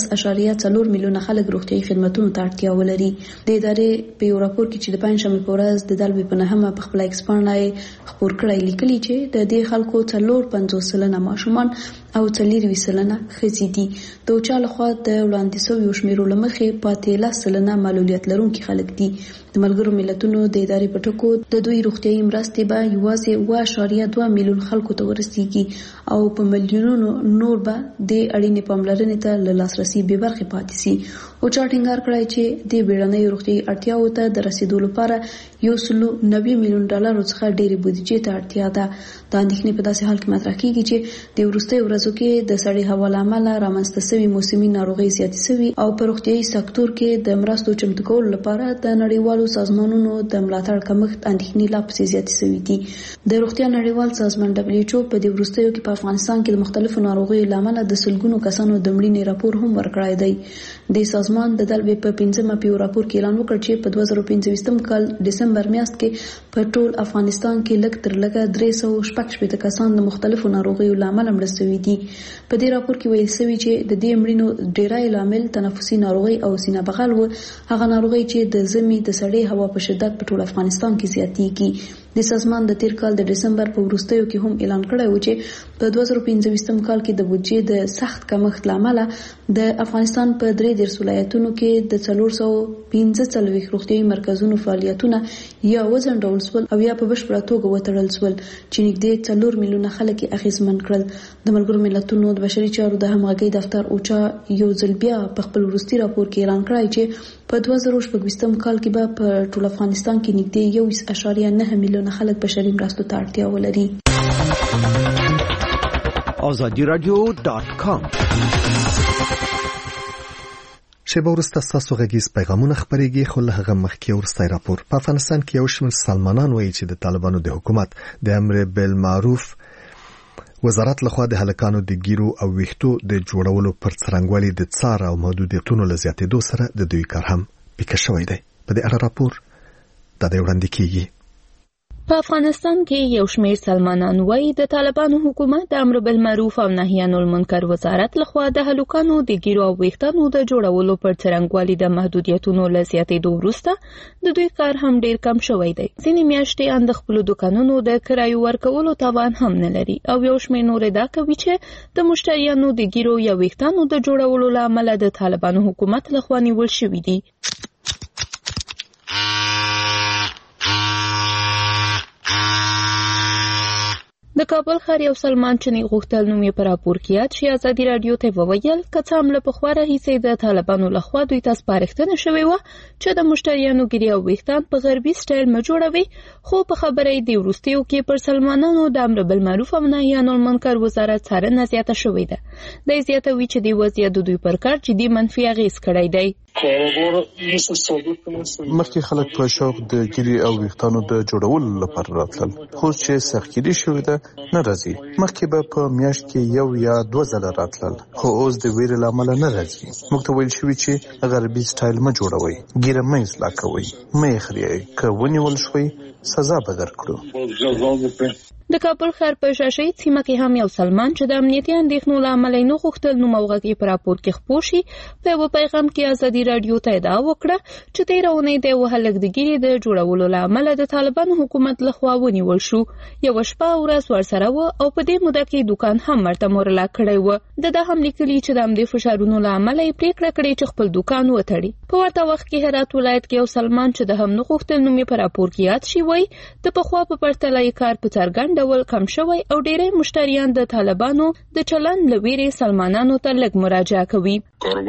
14.4 میلیونه خلک روغتیايي خدماتو ته اړتیا ولري. د ادارې په یو راپور کې چې د پنځشنبې په ورځ د دلوي په نهمه په خپل ایکس باندې خبر کړی لیکلي چې د دې خلکو 450% ماشومان او 4% ښځې دي. د اوچا لخوا د وړاندې شویو شمیرو له مخې 15% معلولیت لرونکي خلک دي. د ملګرو ملتونو د ادارې په ټکو د دوی روغتیايي مرستې به یوازې 2 میلیون خلکو ته ورسیږي او په میلیونونو نور به د اړینې پاملرنې ته له لاسرسي بې برخې پاتې شي. اوچا ټینګار کړی چې د بیړنۍ روغتیايي اړتیاوو ته د رسیدو لپاره $190 میلیون څخه ډېرې بودیجې ته اړتیا ده. د اندېښنې په داسې حال کې مطرح کیږي چې د وروستیو ورځو کې د سړې هوا له امله رامنځته شوي موسمي ناروغۍ زیاتې شوي او په روغتیايي سکتور کې د مرستو چمتو کولو لپاره د نړیوالو سازمانونو د ملاتړ کمښت اندېښنې لا پسې زیاتې شوي دي. د روغتیا نړیوال سازمان WHO په دې وروستیو کې په افغانستان کې د مختلفو ناروغیو له امله د سلګونو کسانو د مړینې راپور هم ورکړی دی. د سازمان د دلوي په 15مه پیو راپور کې اعلان وکړ چې په 2025 کال ډسمبر میاشت کې په ټول افغانستان کې لږ تر لږه 316 کسان د مختلفو ناروغیو له امله مړه شوي دي. په دې راپور کې ویل شوی چې د دې مړینو ډیری لامل تنفسي ناروغي او سینه بغل و، هغه ناروغي چې د زمي د سړې هوا په شدت په ټول افغانستان کې زیاتېږي. د سازمان د تیر کال د ډسمبر په وروستیو کې هم اعلان کړی و چې په 2025 کال کې د بودجې د سخت کمښت لامل د افغانستان په 33 ولایتونو کې د 445 روغتیايي مرکزونو فعالیتونه یا وځنډول شول او یا په بشپړه توګه وتړل شول چې نږدې 4 میلیونه خلک یې اغېزمن کړل. د ملګرو ملتونو د بشري چارو د همغږۍ دفتر اوچا یو ځل بیا په خپل وروستي راپور کې اعلان کړی چې په 2024 کال کې به په ټول افغانستان کې نږدې 1.9 میلیونه خلک بشري مرستو ته اړتیا ولري. azadiradio.com شیبه وروسته ستاسو غږیز پیغامونه خپرېږي، خو له هغه مخکې وروستی راپور. په افغانستان کې یو شمېر سلمانان وایي چې د طالبانو د حکومت د امر بالمعروف وزارت لخوا د هلکانو د ګیرو او ویښتو د جوړولو پر څرنګوالي د څار او محدودیتونو له زیاتېدو سره د دوی کار هم پیکه شوی دی. په دې اړه راپور دا دی وړاندې کیږي. په افغانستان کې یو شمېر سلمانان وایي د طالبانو حکومت د امر بالمعروف او نهي عن المنکر وزارت لخوا د هلکانو د ګیرو او ویښتانو د جوړولو پر څرنګوالي د محدودیتونو له زیاتېدو وروسته د دوی کار هم ډیر کم شوی دی. ځینې میاشتې د خپلو دوکانونو د کرایو ورکولو توان هم نه لري او یو شمېر نور ادعا کوي چې د مشتریانو د ګیرو یا ویښتانو د جوړولو له امله د طالبانو حکومت لخوا نیول شوي دي. د کابل ښار یو سلمان چني غوښتل نوم یې په راپور کې یاد شي ازادي راډیو ته وویل که څه هم له پخوا راهیسې د طالبانو لخوا دوی ته سپارښتنه شوې وه چې د مشتریانو ګیرې او ویښتان په غربي سټایل مه جوړوي، خو په خبره یې د وروستیو کې پر سلمانانو د امر بالمعروف او نهي عن المنکر وزارت څارنه زیاته شوې ده. دی زیاتوي چې د وضعیت د دوی پر کار جدي منفي اغېز کړی دی. مخکې خلک په شوق د ګیرې او ویښتانو د جوړولو لپاره راتلل، خو چې سختګیري شوې ده نه راځي. مخکې به په میاشت کې 1 یا 2 ځله راتلل، خو اوس د ویرې له امله نه راځي. موږ ته ویل شوي چې غربي سټایل مه جوړوئ، ګیره مه اصلاح کوئ، مه یې خریئ، که ونیول شوئ سزا به درکړو. د کابل ښار په شاشهید سیمه کې هم یو سلمان چې د امنیتي اندېښنو له امله نه غوښتل نوم او غږ یې په راپور کې خپور شي په یوه پیغام کې ازادي راډیو ته ادعا وکړه چې تېره اونۍ د یوه هلک د ګیرې د جوړولو له امله د طالبانو حکومت لخوا ونیول شو. یوه شپه او ورځ ورسره وه او په دې موده کې دوکان هم ورته مورله کړی وه. دا هم لیکلي چې د همدې فشارونو له امله یې پرېکړه کړې چې خپل دوکان وتړي. په ورته وخت کې هرات ولایت کې یو سلمان چې د هم نه غوښتل نوم یې په راپور کې یاد شي وایي د پخوا په پرتله یې کار په څرګند ډول کم شوی او ډېری مشتریان د طالبانو د چلند له ویرې سلمانانو ته لږ مراجعه کوي.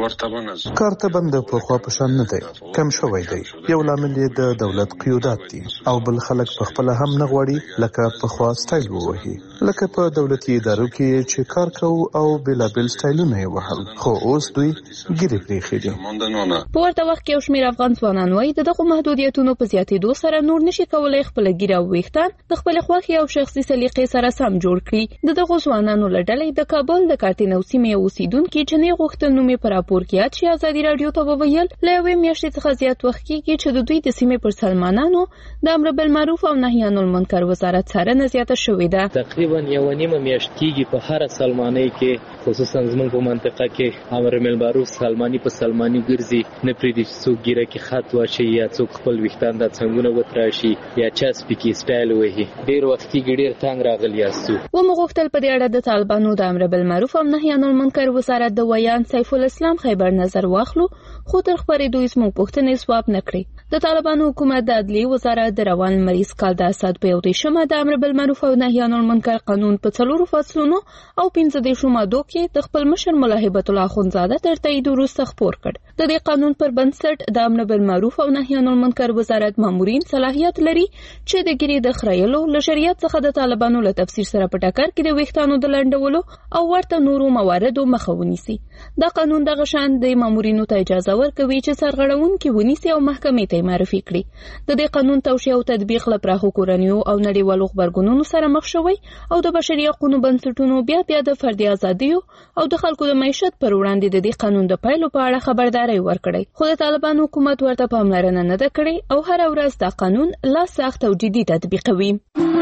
کار ته بند په خوا په شان نه دی، کم شوی دی. یو لامل یې د دولت قیودات دي او بل خلک په خپل هم نه غواړي لکه په خوا سټایل ووهي، لکه په دولتي ادارو کې چې کار کوو او بېلابېل سټایلونه یې وهل، خو اوس دوی ګیرې پرېښي دي. په ورته وخت کې یو شمېر افغان ځوانان وایي د دغو محدودیتونو په زیاتېدو سره نور نشي کولی خپله ګیره او ویښتان د خپلې خوښې او شخصي سلیقې سره سم جوړ کړي. د دغو ځوانانو له ډلې د کابل د کارتینو سیمې یو اوسېدونکي چې نه غوښتل نوم یې په راپور کې یاد شي ازادي راډیو ته وویل له یوې میاشتې څخه زیات وخت کېږي چې د دوی د سیمې پر سلمانانو د امر بالمعروف او نهي عن المنکر وزارت څارنه زیاته شوې ده. تقریبا 1.5 میاشت کېږي په هره سلمانۍ کې خصوصا زموږ په منطقه کې امر بالمعروف سلماني په سلماني ګرځي، نه پرېږدي چې څوک ګیره کې خط واچوي یا څوک خپل ویښتان د څنګونه وتراشي یا چا سپکي سټایل وهي. ډېر وخت کېږي ډېر تنګ راغلي یاستو. ومو غوښتل په دې اړه د طالبانو د امر بالمعروف او نهي عن المنکر وزارت د ویان سیف الاسلام خیبر نظر واخلو، خو تر خپرېدو یې زموږ پوښتنې ځواب نه کړې. د طالبانو حکومت د عدلیې وزارت د روان لمریز کال د اسد په 31 د امر بالمعروف او نهي عن المنکر قانون په 4 فصلونو او 15 مادو کې د خپل مشر ملا هیبت الله اخندزاده تر تایید وروسته خپور کړ. د دې قانون پر بنسټ د امر بالمعروف او نهي عن المنکر وزارت مامورین صلاحیت لري چې د ګیرې د خریلو له شریعت څخه د طالبانو له تفسیر سره په ټکر کې د ویښتانو د لنډولو او ورته نورو مواردو مخه ونیسي. دا قانون دغه شان د مامورینو ته اجازه ورکوي چې سرغړونکي ونیسي او محکمې ته معرفي کړي. د دې قانون توشیح او تطبیق له پراخو کورنیو او نړیوالو غبرګونونو سره مخ شوی او د بشري حقوقو بنسټونو بیا د فردي ازادیو او د خلکو د معیشت پر وړاندې د دې قانون د پایلو په اړه خبرداري ورکړي. خو د طالبانو حکومت ورته پاملرنه نه ده کړې او هر ورځ دا قانون لا سخت او جدي تطبیقوي.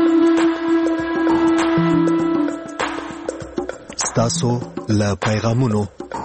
ستاسو له پیغامونو.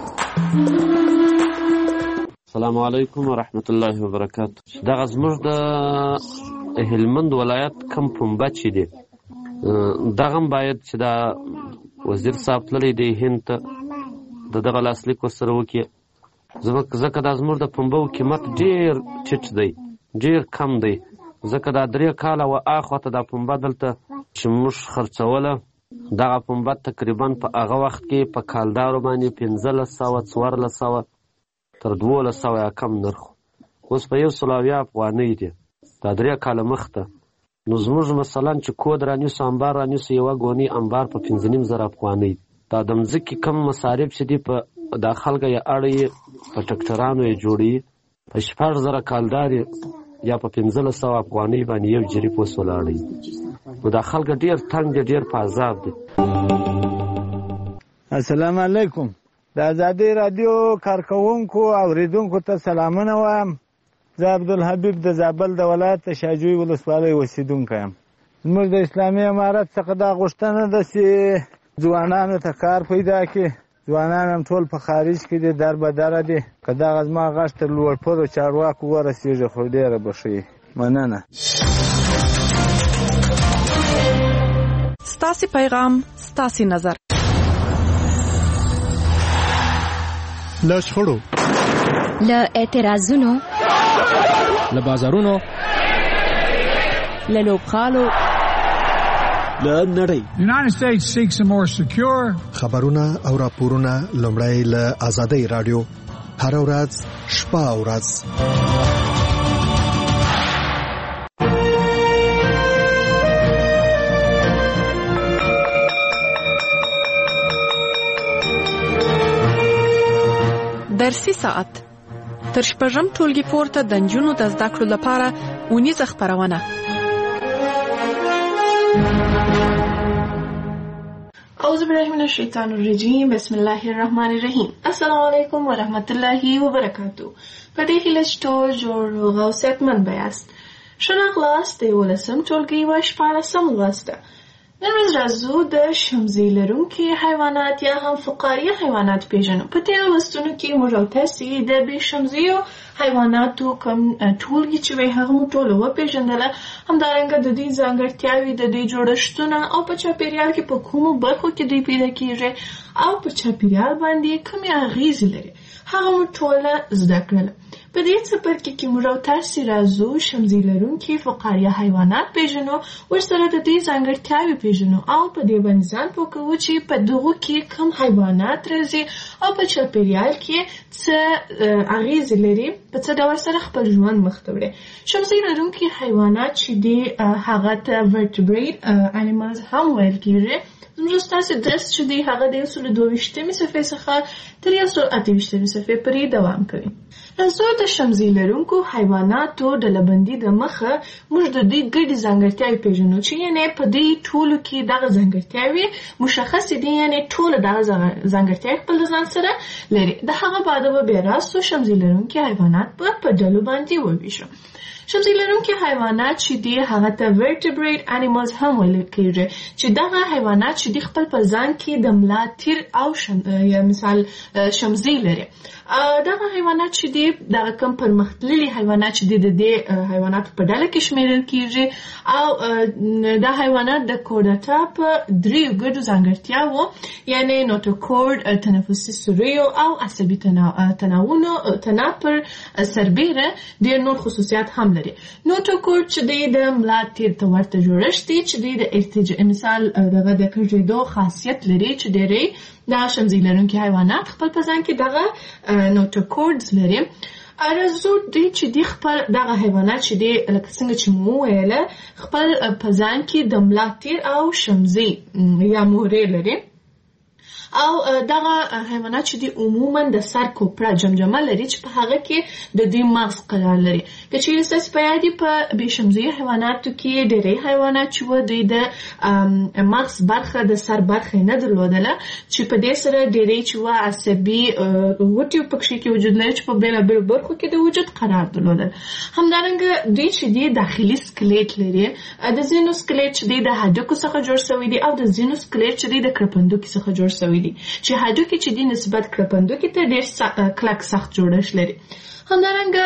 السلام علیکم ورحمت الله وبرکاته. دغه زموږ د هلمند ولایت کم پنبه چې دی دغه باید چې دا وزیر صاحب تللی دی هند ته د دغه لاسلیک ورسره وکړي، ځکه دا زموږ د پنبو قیمت ډېر ټیټ دی، ډېر کم دی. ځکه دا 3 کاله و اخواته دا پنبه دلته چې موږ خرڅوله دغه پنبه تقریبا په هغه وخت کې په کالدارو باندې 1500 1400 تر 1200 یا کم نرخ، اوس په 100 افغانۍ دی. دا 3 کاله مخته نو زموږ مثلا چې کود رانیسو انبار رانیسو یوه ګونۍ انبار په 15,000 افغانۍ. دا د مځکې کم مصارف چې دي په دا خلکه یې اړوي په ټکټرانو یې جوړوي، په 6,000 کالدار یا په 1500 افغانۍ باندې یو جریب اوس ولاړی. نو دا خلک ډېر تنګ دي، ډېر په عذاب دي. السلام علیکم. د ازادي راډیو کارکوونکو اوریدونکو ته سلامونه وایم. زه عبدالحبیب د زابل د ولایت شاجوی ولسوالۍ اوسېدونکی یم. زموږ د اسلامي امارت څخه دا غوښتنه ده چې ځوانانو ته کار پیدا کړي. ځوانان هم ټول په خارج کې دي، در به دره دي. که دغه زما غږ تر لوړپوړو چارواکو ورسېږي خو ډېره به ښه. مننه. ستاسې پیغام ستاسې نظر. له شخړو، له اعتراضونو، له بازارونو، له لوبغالو، له نړۍ. United States seeks a more secure خبرونه او راپورونه لومړی له آزادۍ رادیو هر ورځ شپه او ورځ. درسي ساعت تر شپږم ټولګي پورته د نجونو د زده کړو لپاره ونیزه خپرونه. اعوذ بالله من الشیطان الرجیم. بسم الله الرحمن الرحیم. السلام علیکم و رحمت الله و برکاته. په دې هیله چې ټول جوړ روغ او صحتمند بیاست. ښه راغلاست د 11م ټولګي و 14م لوست ده. نن ورځ راځو د شمزۍ لرونکي حیوانات یا هم فقاریه حیوانات پیژنو. په تېرو لوستونو کې موږ او تاسې د بې شمزیو حیواناتو کوم ټولګي چې وی هغه مو ټول وپېژندله، همدارنګه د دوی ځانګړتیاوې، د دوی جوړښتونه او په چاپیریال کې په کومو برخو کې دوی پیدا کیږي او په چاپیریال باندې کومې اغیزې لري هغه مو ټوله زده کړله. په دې څپرکي کې موږ او تاسې راځو شمزۍ لرونکي فقاریه حیوانات پیژنو، ورسره د دوی ځانګړتیاوې پیژنو او په دې باندې ځان پوه کوو چې په دغو کې کوم حیوانات راځي او په چاپیریال کې څه اغیزې لري، په څه ډول سره خپل ژوند مخ ته وړي. شمزۍ لرونکي حیوانات چې دي هغه ته vertebrate animals هم ویل کېږي. زموږ ستاسې درس چې دی هغه د 122 صفحې څخه تر 128 صفحې پورې دوام کوي. راځو د شمزۍ لرونکو حیواناتو ډلبندي د مخه موږ د دوی ګډې ځانګړتیاوې پیژنو چې یعنې په دې ټولو کې دغه ځانګړتیاوې مشخصې دي، یعنې ټوله دغه ځانګړتیاوې خپل ځان سره لري. د هغه بعد به بیا راځو شمزۍ لرونکي حیوانات په ډلو باندې وویشو. شمزۍ لرونکي حیوانات چې دي هغه ته vertebrate animals هم ویل کېږي چې دغه حیوانات چې دي خپل په ځان کې د ملا تیر او یا مثال شمزۍ لري. دغه حیوانات چې دي دغه کم پرمختللي حیوانات چې دي د دې حیواناتو په ډله کې شمیرل کېږي او دا حیوانات د کورډاټا په 3 ګډو ځانګړتیاوو یعنې نوټوکورډ، تنفسي سوریو او عصبي تناو پر سربیره ډېر نور خصوصیات هم لري. نوټوکورډ چې دی د ملا تیر ته ورته جوړښت دی چې دی د مثال دغه د کږېدو خاصیت لري چې ډېری دا شمزۍ لرونکي حیوانات خپل په ځان کې دغه نوټوکورډز لري. راځو دوی چې دی خپل دغه حیوانات چې دی لکه څنګه چې مو ویله خپل په ځان کې د ملا تیر او شمزۍ یا مهرې لري او دغه حیوانات چې دی عموما د سر کوپړه جمجمه لري چې په هغه کې د دوی مغز قرار لري. که چیرې ستاسې په یاد په بې شمزۍ حیواناتو کې ډېری حیوانات چې وو دوی د مغز برخه د سر برخه نه درلودله چې په دې سره ډېری چې وو عصبي غوټې پکښې کې وجود لري چې په بېلابېلو برخو کې د وجود قرار درلودل. همدارنګه دوی چې دی داخلي سکلیټ لري، د ځینو سکلیټ چې دی د هډوکو څخه جوړ شوی دی او د ځینو سکلیټ چې دی د کرپندوکي څخه جوړ شوی دی چې هډوکي چې دی نسبت کرپندوکي ته ډېر کلک سخت جوړښت لري. همدارنګه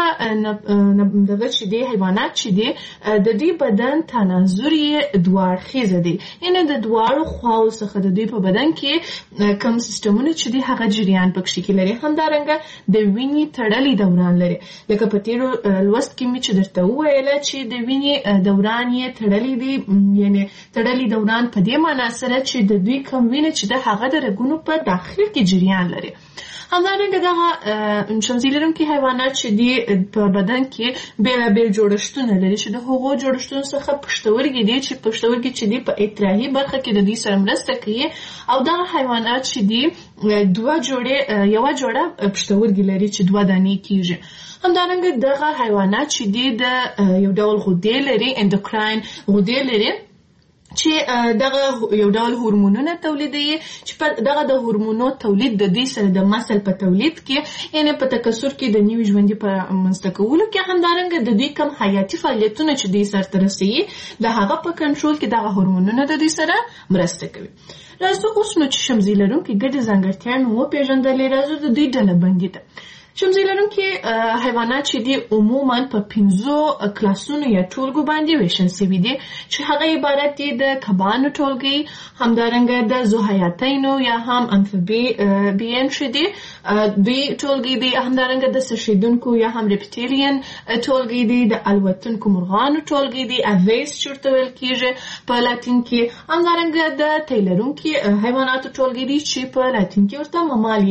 دغه چې دی حیوانات چې دی د دوی بدن تناظر یې دواړخیزه دی، یعنې د دواړو خواو څخه د دوی په بدن کې کوم سیستمونه چې دی هغه جریان پکښې کې لري. همدارنګه د وینې تړلی دوران لري، لکه په تېرو لوست کې مې چې درته وویله چې د وینې دوران یې تړلی دی، یعنې تړلی دوران په دې معنا سره چې د دوی کوم وینه چې د هغه د رګونو په داخل کې جریان لري. همدارنګه دغه شمزۍ لرونکي حیوانات چې دي په بدن کې بېلابېل جوړښتونه لري چې د هغو جوړښتونو څخه پښتورګي دي چې پښتورګي چې دي په اطراحي برخه کې د دوی سره مرسته کوي او دغه حیوانات چې دي یوه جوړه پښتورګي لري چې 2 دانې کېږي. همدارنګه دغه حیوانات چې دي د یو ډول غدې لري، اندوکراین غدې لري چې دغه یو ډول هورمونونه تولیدوي چې دغه د هورمونو تولید د دوی سره د مسل په تولید کې یعنې په تکثر کې د نوي ژوندي په منځته کولو کې، همدارنګه د دوی کم حیاتي فعالیتونه چې دوی سرته رسوي د هغه په کنټرول کې دغه هورمونونه د دوی سره مرسته کوي. راځو اوس نو چې شمزۍ لرونکي ګډې ځانګړتیاوې مو وپېژندلې، راځو د دوی ډلبندي ته. شمزۍ لرونکي حیوانات چې دي عموما په 5 کلاسونو یا ټولګو باندې ویشل شوي دي چې هغه عبارت دي د کبانو ټولګي، همدارنګه د ذوحیاتینو یا هم امفیبین چې دي دوی ټولګي دي، همدارنګه د سرشیدونکو یا هم ریپټیلین ټولګي دي، د الوتونکو مرغانو ټولګي دي، اویس چې ورته ویل کیږي په لاتین کې، همدارنګه د تیلرونکي حیواناتو ټولګي دي چې په لاتین کې ورته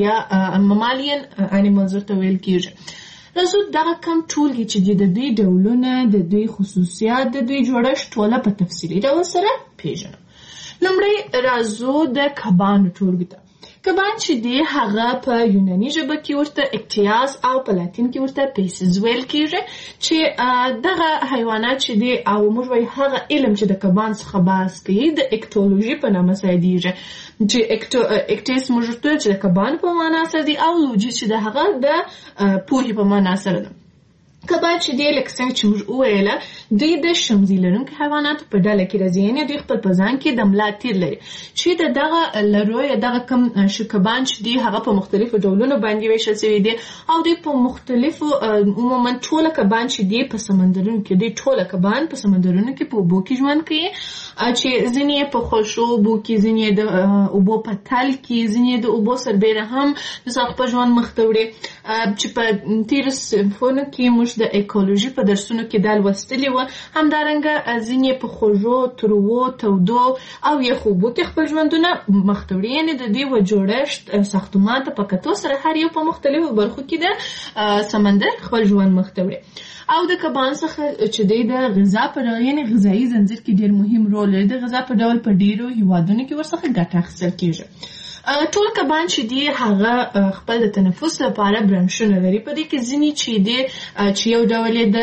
ممالین انیملز ورته ویل کیږي. راځو دغه کم ټولګي چې د دوی ډولونه، د دوی خصوصیات، د دوی جوړښت ټوله په تفصیلي ډول سره پیژنو. لومړی راځو د کبانو ټولګي ته. کبان چې دی هغه په یوناني ژبه کې ورته اکټیاس او په لاتین کې ورته پیسز ویل کیږي چې دغه حیوانات چې دی او موږ وایي هغه علم چې د کبان څخه بحث کوي د اکټولوژي په نامه یادیږي چې اکټیس موږ ته چې د کبان په معنا سره دی او لوجي چې د هغه د پوهې په معنا سره ده. کبان چې دی لکه څنګه چې موږ وویله دوی د شمزۍ لرونکو حیواناتو په ډله کې راځي، یعنې دوی خپل په ځان کې د ملا تیر لري چې د دغه لروی دغه کم کبان چې دی هغه په مختلفو ډولونو باندې ویشل شوي دي او دوی په مختلفو عموما ټوله کبان چې دی په سمندرونو کې دی ټوله کبان په سمندرونو کې په اوبو کې ژوند کوي چې ځینې په خوشو اوبو کې، ځینې د اوبو په تل کې، ځینې د اوبو سربیره هم د خپل ژوند مخ ته وړي چې په تیرو صنفونو کې موږ د ایکولوژي په درسونو کې دا لوستلي وو. همدارنګه ځینې په خوږو، تروو، تودو او یخو اوبو کې خپل ژوندونه مخ ته وړي، یعنې د دوی جوړښت ساختمان ته په کتو سره هر یو په مختلفو برخو کې د سمندر خپل ژوند مخ ته وړي. او د کبان څخه چې دی د غذا په ډول یعنې غذایي زنځیر کې ډېر مهم رول لري، د غذا په ډول په ډېرو هیوادونو کې ورڅخه ګټه اخیستل کیږي. ټول کبان چې دی هغه خپل د تنفس لپاره برانشونه لري، په دې کې ځینې چې دی چې یو ډول د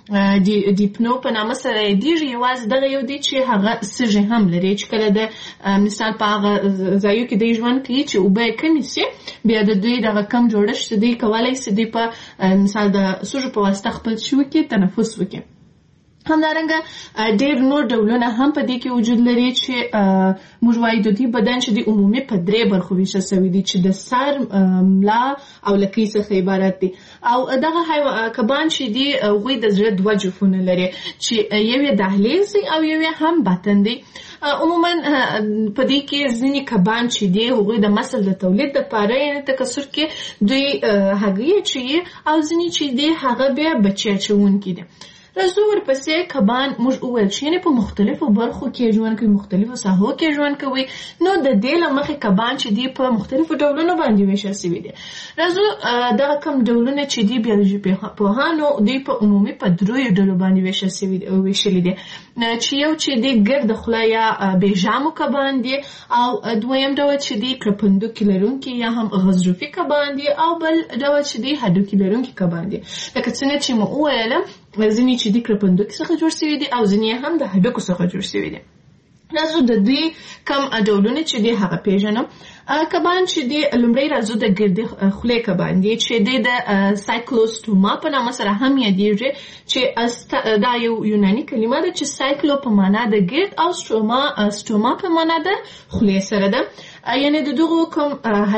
دیپنو په نامه سره یادیږي، یوازې دغه یو دی چې هغه سږي هم لري چې کله د مثال په هغه ځایو کې دی ژوند کوي چې اوبه یې کمې سي، بیا د دوی دغه کم جوړښت دی کولی سي دوی په مثال د سږو په واسطه خپل شي وکړي، تنفس وکړي. همدارنګه ډېر نور ډولونه هم په دې کې وجود لري چې موږ وایو د دې بدن چې د عمومي په 3 برخو ویشل شوي دي چې د سر، ملا او لکۍ څخه عبارت دي. او دغه کبان چې دي هغوی د زړه 2 جوفونه لري چې یو یې دهلیز دی او یو یې هم بطن دی. عموما په دې کې ځینې کبان چې دي هغوی د مسل د تولید لپاره یعنې تکثر کې دوی هګۍ اچوي او ځینې چې دي هغه بیا بچي اچوونکي دي. راځو ورپسې کبان موږ وویل چې یعنې په مختلفو برخو کې ژوند کوي، مختلفو ساحو کې ژوند کوي، نو د دې له مخې کبان چې دي په مختلفو ډولونو باندې ویشل شوي دي. راځو دغه کم ډولونه چې دي بیولوژي پوهانو دوی په عمومي په 3 ډلو باندې ویشلي دي چې یو چې دی ګرد خوله یا بیجامو کبان دي، او دویم ډول چې دی کرپندوکي لرونکي یا هم غضروفي کبان دي، او بل ډول چې دی هډوکي لرونکي کبان دي. لکه څنګه چې مو وویله ځینې چې دی کرپندوکي څخه جوړ شوي دي او ځینې هم د هډوکو څخه جوړ شوي دي. راځو د دوی کم ډولونه چې دی هغه پیژنم. کبان چې دی لومړی راځو د ګردې خولې کبان دي چې دی د سایکلوستوما په نامه سره هم یادیږي چې دا یو یوناني کلمه ده چې سایکلو په معنا د ګرد او سټوما په معنا د خولې سره ده. یعنې د دغو کوم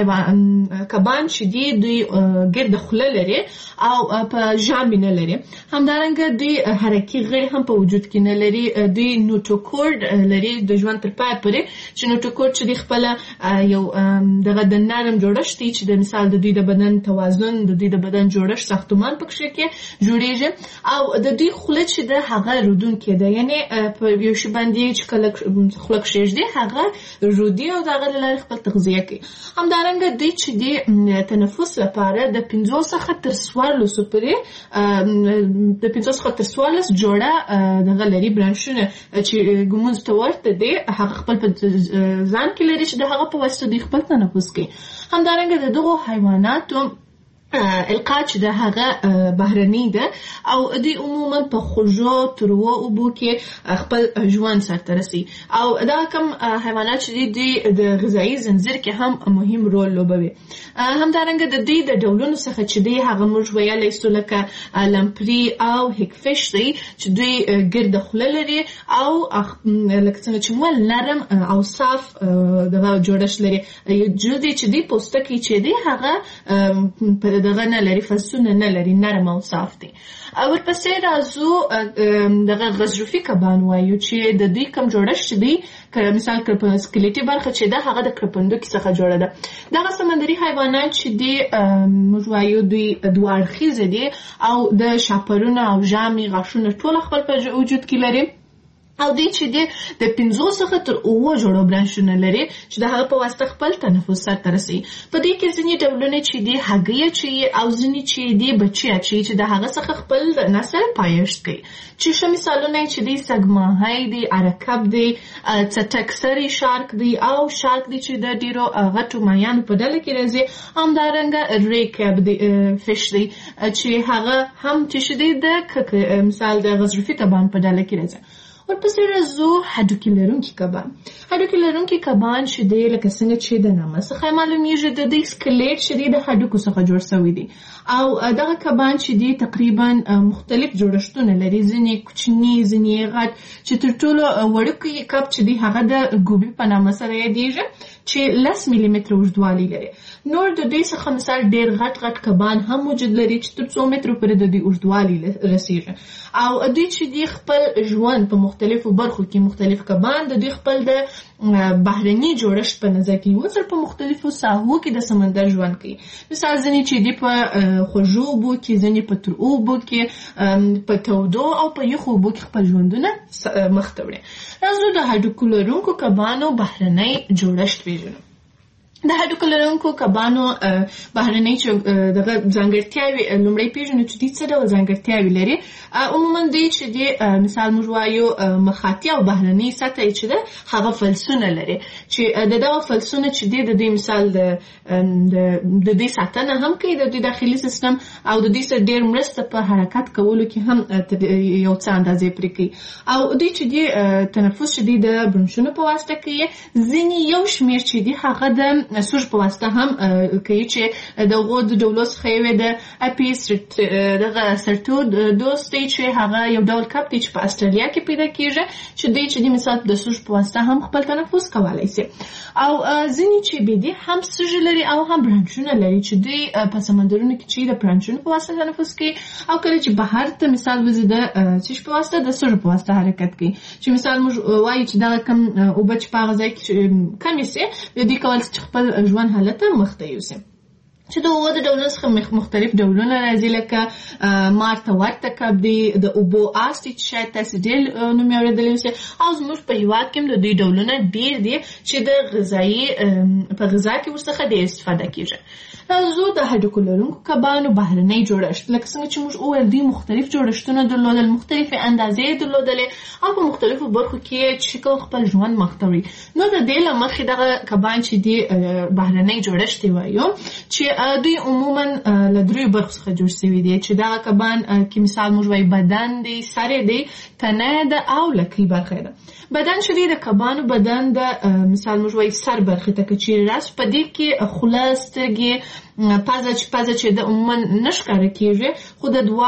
کبان چې دی دوی ګرد خوله لري او په ژامې نه لري. همدارنګه دوی حرکي غړي هم په وجود کې نه لري. دوی نوټوکورډ لري د ژوند تر پای پورې چې نوټوکورډ چې دی خپله یو دغه د نرم جوړښت دی چې د مثال د دوی د بدن توازن، د دوی د بدن جوړښت ساختمان پکښې کې جوړیږي. او د دوی خوله چې ده هغه رودونکې ده، یعنې په یو شي باندې چې کله خوله کښېږدي هغه رودي او د هغه له لارې خپل تغذیه کوي. همدارنګه دوی چې دی تنفس لپاره د 5 څخه تر 14 پورې د 5 څخه تر 14 جوړه دغه لري برانشونه چې ګمونځ ته ورته دی، هغه خپل په ځان کې لري چې د هغه په واسطه دوی خپل تنفس کوي. همدارنګه د دغو حیواناتو القاء چې د هغه بهرني ده او دوی عموما په خوږو تروو اوبو کې خپل ژوند سرته رسي. او دا کوم حیوانات چې دوی د غذایي زنځیر کې هم مهم رول لوبوي. همدارنګه د دوی د ډولونو څخه چې دوی هغه موږ ویلی سو لکه لمپري او هیکفش دی چې دوی ګرد خوله لري او لکه څنګه چې مو نرم او صاف دغه جوړښت لري. جلد چې دوی پوستکی چې دی هغه دغه نه لري، فصونه نه لري، نرم او صاف دي. ورپسې راځو دغه غضروفي کبان وایو چې د دوی کوم جوړښت دی، که مثال سکلیټي برخه چې ده هغه د کرپندوکي څخه جوړه ده. دغه سمندري حیوانات چې دي موږ وایو دوی دوه اړخیزه دي او د شاپرونه او ژامې غاښونه ټول خپل په وجود کې لري، او دوی چې دي د 5 څخه تر 9 جوړو برانشونه لري چې د هغه په واسطه خپل تنفس سرته رسوي. په دې کې ځینې ډولونه چې دي هګۍ اچوي او ځینې چې دي بچي اچوي چې د هغه څخه خپل نسل پایښت کوي. چې ښه مثالونه چې دي سګماهی دي، ارکب دي، څټکسري شارک دي او شارک دي چې د ډیرو غټو ماهیانو په ډله کې راځي. همدارنګه ریکب دي فش دي چې هغه هم چې دي د مثال د غضروفي کبان په ډله کې راځي. ورپسې راځو هډوکي لرونکي کبان. هډوکي لرونکي کبان چې دی لکه څنګه چې د نامه څخه معلومیږي د دې سکلیټ چې دی د هډوکو څخه جوړ شوی دی، او دغه کبان چې دی تقریبا مختلف جوړښتونه لري، ځینې کوچني ځینې غټ، چې تر ټولو وړوکی کب چې دی هغه د ګوبي په نامه سره یادیږي چې 10 ملي متره اوږدوالی لري. نور د دې څخه مثال ډېر غټ کبان هم موجود لري چې تر 100 مترو پورې د دې اوږدوالی رسیږي، او دوی چې دی خپل ژوند په مختلفو برخو کې مختلف کبان د دوی خپل د بهرني جوړښت په نظر کې نیول سره په مختلفو ساحو کې د سمندر ژوند کوي. مثال ځینې چې دی په خوږو اوبو کې، ځینې په تروو اوبو کې، په تودو او په یخو اوبو کې خپل ژوندونه مخته وړي. راځو د هډوکو لرونکو کبانو بهرنی جوړښت پیژنو. د هډوکو لرونکو کبانو بهرنۍ دغه ځانګړتیاوې لومړی پیژنو چې دوی څه ډول ځانګړتیاوې لري. عموما دوی چې دی مثال موږ وایو مخاطي او بهرنۍ سطحه چې ده هغه فلسونه لري، چې دغه فلسونه چې دی د دې مثال د دې ساتنه هم کوي د دې داخلي سیستم، او د دې سره ډېر مرسته په حرکت کولو کې هم یو څه اندازې پرې کوي. او دوی چې دی تنفس چې دی د برونشونو په واسطه کوي، ځینې یو شمېر چې دی هغه د سوژ په واسطه هم کوي چې دغه د ډولو څخه یو د اپیس دغه سرټودوس دی چې هغه یو ډول کب دی چې په استرالیا کې پیدا کیږي، چې دی چې د مثال د سوژ په واسطه هم خپل تنفس کولای شي. او ځینې چې به دي هم سوژ لري او هم برانشونه لري چې دوی په سمندرونو کې چې د برانشونو په واسطه تنفس کوي، او کله چې بهر ته مثال وځي د سوژ په واسطه د سوژ په واسطه حرکت کوي. چې مثال موږ وایو چې دا کم او بچ په هغه ځای کې کمی سي د دې کول چې خپل ژوند حالت مخته یوسي. چې د اوبو د ډولونو څخه مختلف ډولونه راځي، لکه مارته ورته کب دی، د اوبو اس چې شاید تاسو ډېر نوم یې اورېدلی اوسئ، او زموږ په هېواد کې هم د دوی ډولونه ډېر دي چې د په غذا کې ورڅخه ډېر استفاده کېږي. راځو د هډوکو لرونکو کبانو بهرنی جوړښت. لکه څنګه چې موږ وویل دوی مختلف جوړښتونه درلودل، مختلفې اندازې درلودلې، او په مختلفو برخو کې چې خپل ژوند مخته وړي. نو د دې له مخې دغه کبان چې دي بهرنی جوړښت یې وایو، چې دوی عموما له دریو برخو څخه جوړ شوي دي، چې دغه کبان کې مثال موږ وایو بدن دی، سر دی، تنه ده او لکۍ برخه ده. بدن چې دی د کبانو بدن د مثال موږ وایو سر برخې ته که چیرې راست، په دې کې خوله، سترګې، پزه چې د عموما نه ښکاره کېږي، خو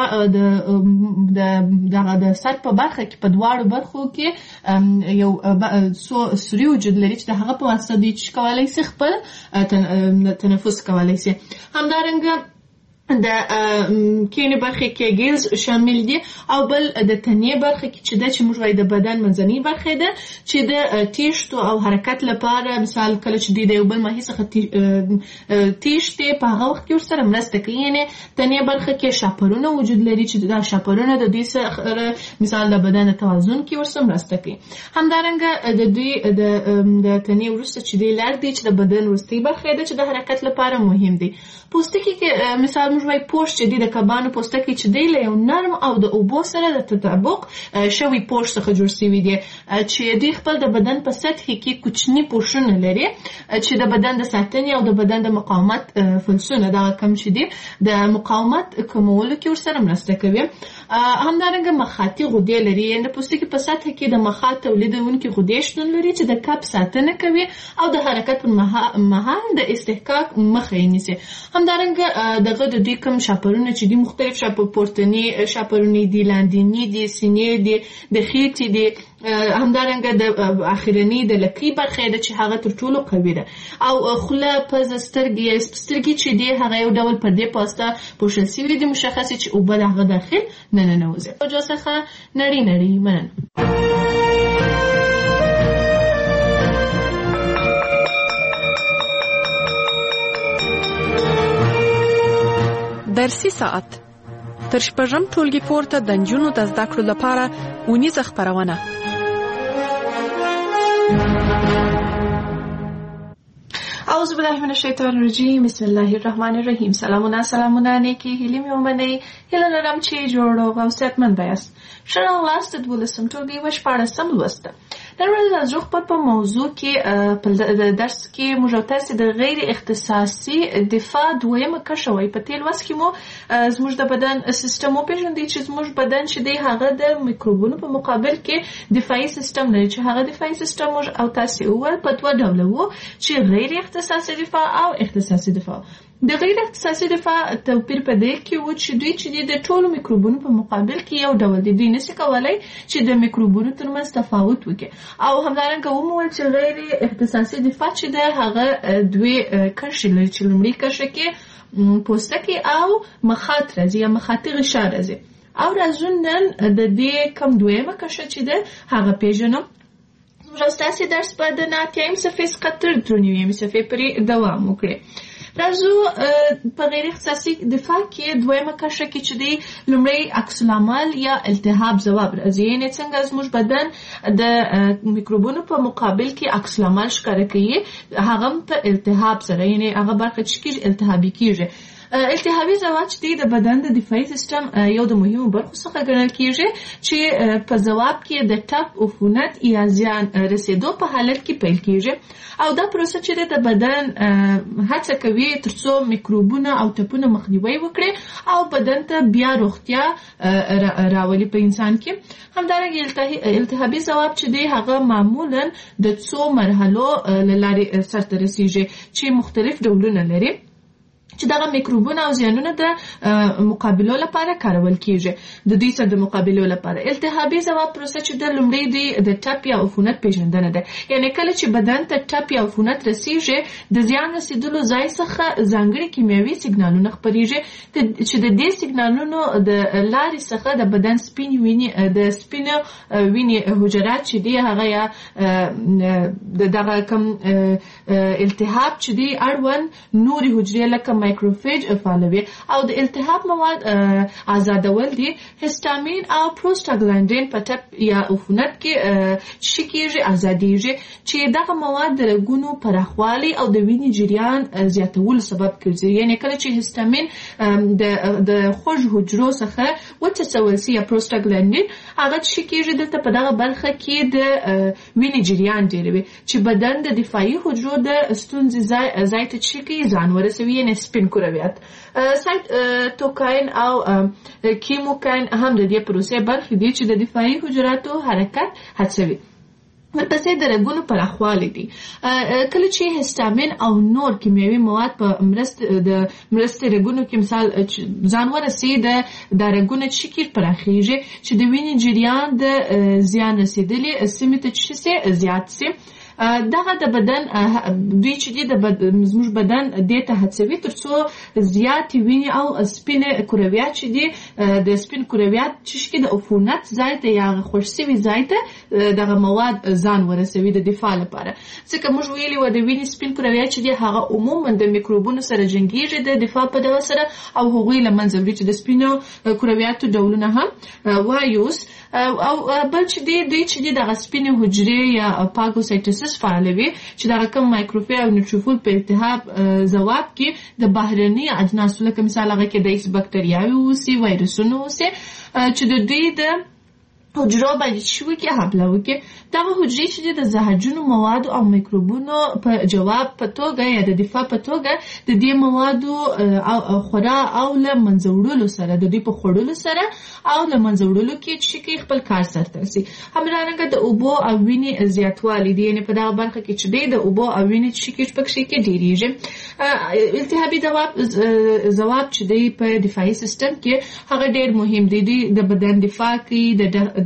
د سر په برخه کې په دواړو برخو کې یو سوري وجود لري چې د هغه په واسطه دوی چې کولی شي خپل تنفس کولی شي. همدارنګه د کینې برخې کې ګیلز شامل دي، او بل د تنې برخه کې چې ده چې موږ وایو د بدن منځنۍ برخه ده چې د تیښتو او حرکت لپاره مثال کله چې دوی د یو بل ماهي څخه تیښتې په هغه وخت کې ورسره مرسته کوي. یعنې تنې برخه کې شاپرونه وجود لري چې دا شاپرونه د دوی سره مثال د بدن د توازن کې ورسره مرسته کوي. همدارنګه د دوی د تنې وروسته چې دی لر دی چې د بدن وروستۍ برخه ده چې د حرکت لپاره مهم دی. پوستکي کې مثال موږ وایو پوست چې دی د کبانو پوستکي چې دی له یو نرم او د اوبو سره د تطابق شوي پوست څخه جوړ شوي دي، چې دوی خپل د بدن په سطحې کې کوچني پوښونه لري چې د بدن د ساتنې او د بدن د مقاومت فلسونه دغه کم چې دي د مقاومت کمولو کې ورسره مرسته کوي. همدارنګه مخاطي غدې لري، یعنې د پوستکي په سطحه کې د مخاط تولیدونکي غدې شتون لري چې د کب ساتنه کوي او د حرکت پر مهال د استحقاق مخه یې نیسي. همدارنګه دغه د دوی کوم شاپرونه چې دي مختلف پورتني شاپرونه دي، لاندیني دي، سینې دي، د خېټې دي، همدارنګه د اخرنی د لکۍ برخه ده چې هغه تر ټولو قوي ده او خوله پزه سترګې چې دی هغه یو ډول پردې پاسته پوښل شوي دي مشخصه چې اوبه د هغه داخل نه ننوځي وجه څخه نړۍ مننه درسي ساعت تر شپږم ټولګي پورته د نجونو د زده کړو لپاره اونیزه خپرونه اعوذ بالله من الشیطان الرجیم بسم الله الرحمن الرحیم سلامونه نیکی هیلې مې ومنئ هیله لرم چې جوړ او صحتمند یاست ښه راغلاست د 12م ټولګي یوه 14م لوست ده نن ورځ د خپل په موضوع کې په درس کې موږ تاسو د غیر اختصاصي دفاع دویمه کرښه وایي په تیر لوست کې مو زموږ د بدن سیستم وپېژندی چې زموږ بدن چې دی هغه د میکروبونو په مقابل کې دفاعي سیستم لري چې هغه دفاعي سیستم او تاسو وویل په دوه ډوله وو چې غیر اختصاصي دفاع او اختصاصي دفاع د غیر اختصاصي دفاع توپیر په دې کې و چې دوی چې د ټولو میکروبونو په مقابل کې یو ډول دي دوی نشي کولای چې د میکروبونو ترمنځ تفاوت وکړي او همدارنګه ومویل چې غیر اختصاصي دفاع چې ده هغه دوی کرښې لري چې لومړۍ کرښه کې پوستکی او مخاط راځي یا مخاطي غشا راځي او راځو نن د دې کوم دویمه کرښه چې ده هغه پیژنو راستاسي درس په د 9 صفحې څخه تر 9 صفحې پورې دوام وکړي راځو په غیر اختصاصي دفاع کې دویمه کرښه کې چې دی لومړی عکس العمل یا التهاب ځواب راځي یعنې څنګه زموږ بدن د میکروبونو په مقابل کې عکس العمل ښکاره کوي هغه په التهاب سره یعنې هغه برخه چې کېږي التهابي کېږي التهابي ځواب چې دی د بدن د دفاعي سیستم یو د مهمو برخو څخه ګڼل کېږي چې په ځواب کې د ټپ عفونت یا زیان رسېدو په حالت کې پیل کېږي او دا پروسه چې د بدن هڅه کوي ترڅو میکروبونه او ټپونه مخنیوي وکړي او بدن ته بیا روغتیا راولي په انسان کې همدارنګه التهابي ځواب چې دی هغه معمولا د څو مرحلو له لارې سرته رسیږي چې مختلف ډولونه لري چې دغه میکروبونه او زیانونه د مقابلو لپاره کارول کیږي د دې سره د مقابلو لپاره التهابي ځواب پروسه چې د لومړی دی د ټپ یا عفونت پیژندنه ده یعنی کله چې بدن ته ټپ یا عفونت رسیږي د زیان رسیدلو ځای څخه ځانګړي کیمیاوي سیګنالونه خپریږي چې د دې سیګنالونو د لارې څخه د بدن سپین ویني حجرات چې دی هغه یا دغه کوم التهاب چې دی اړوند نوري حجرې لکه مایکروفیج فعالوي او د التهاب مواد آزادول دي هستامین او پروستاګلاندین په ټپ یا عفونت کې شکیږي آزادیږي چې دغه مواد د رګونو پراخوالي او د وینې جریان زیاتولو سبب ګرځي یعنی کله چې هستامین د خوږ حجرو څخه وڅڅول شي یا پروستاګلاندین هغه شکیږي دلته په دغه برخه کې د وینې جریان ډیروي چې بدن د دفاعي حجرو د ستونزې ځای ته چکی ځان ورسوي یعنی سپین کرویات سایتوکاین او کیموکاین هم د دې پروسې برخې دي چې د دفاعي حجراتو حرکت هڅوي ورپسې د رګونو پراخوالی دي کله چې هستامین او نور کیمیاوي مواد په مرستې رګونو کې مثال ځان ورسي د رګونو چکیر پراخیږي چې د وینې جریان د زیان رسیدلې سیمې ته زیات سي دغه د بدن دوی چې د زموږ بدن دې ته هڅوي ترڅو زیات ویني او سپینه کرویات چې دي د سپین کرویات چې د عفونت ځای ته یا خوشسوي ځای ته دغه مواد ځان ورسوي د دفاع لپاره ځکه موږ ویلي و د ویني سپین کرویات چې دي هغه عموما د میکروبونو سره جنګیږي د دفاع په ډول سره او هغوی له منځه وړي چې د سپینو کرویاتو ډولونه هم وایوس او بل چې دوی چې دغه سپینې حجرې یا پاګوسایټوسس فعالوي چې دغه کوم مایکروفیج او نیوټروفیل په التهاب ځواب کې د بهرني اجناسو لکه مثال هغه کې د ایکس بکټریاوي اوسي وایرسونه اوسي چې د دوی د حجرو باندې شوي کې حمله وکړي دغه حجرې چې د زهرجنو موادو او میکروبونو په جواب په توګه یا د دفاع په توګه د دې موادو خورا او له منځه وړلو سره د دوی په خوړلو سره او له منځه وړلو کې چې خپل کار سرته رسي همدارنګه د اوبو او وینې زیاتوالی دی یعنې په دغه برخه کې چې دی د اوبو او وینې پکې کې ډېرېږي التهابي ځواب چې دی په دفاعي سیستم کې هغه ډېر مهم دی د بدن دفاع کوي د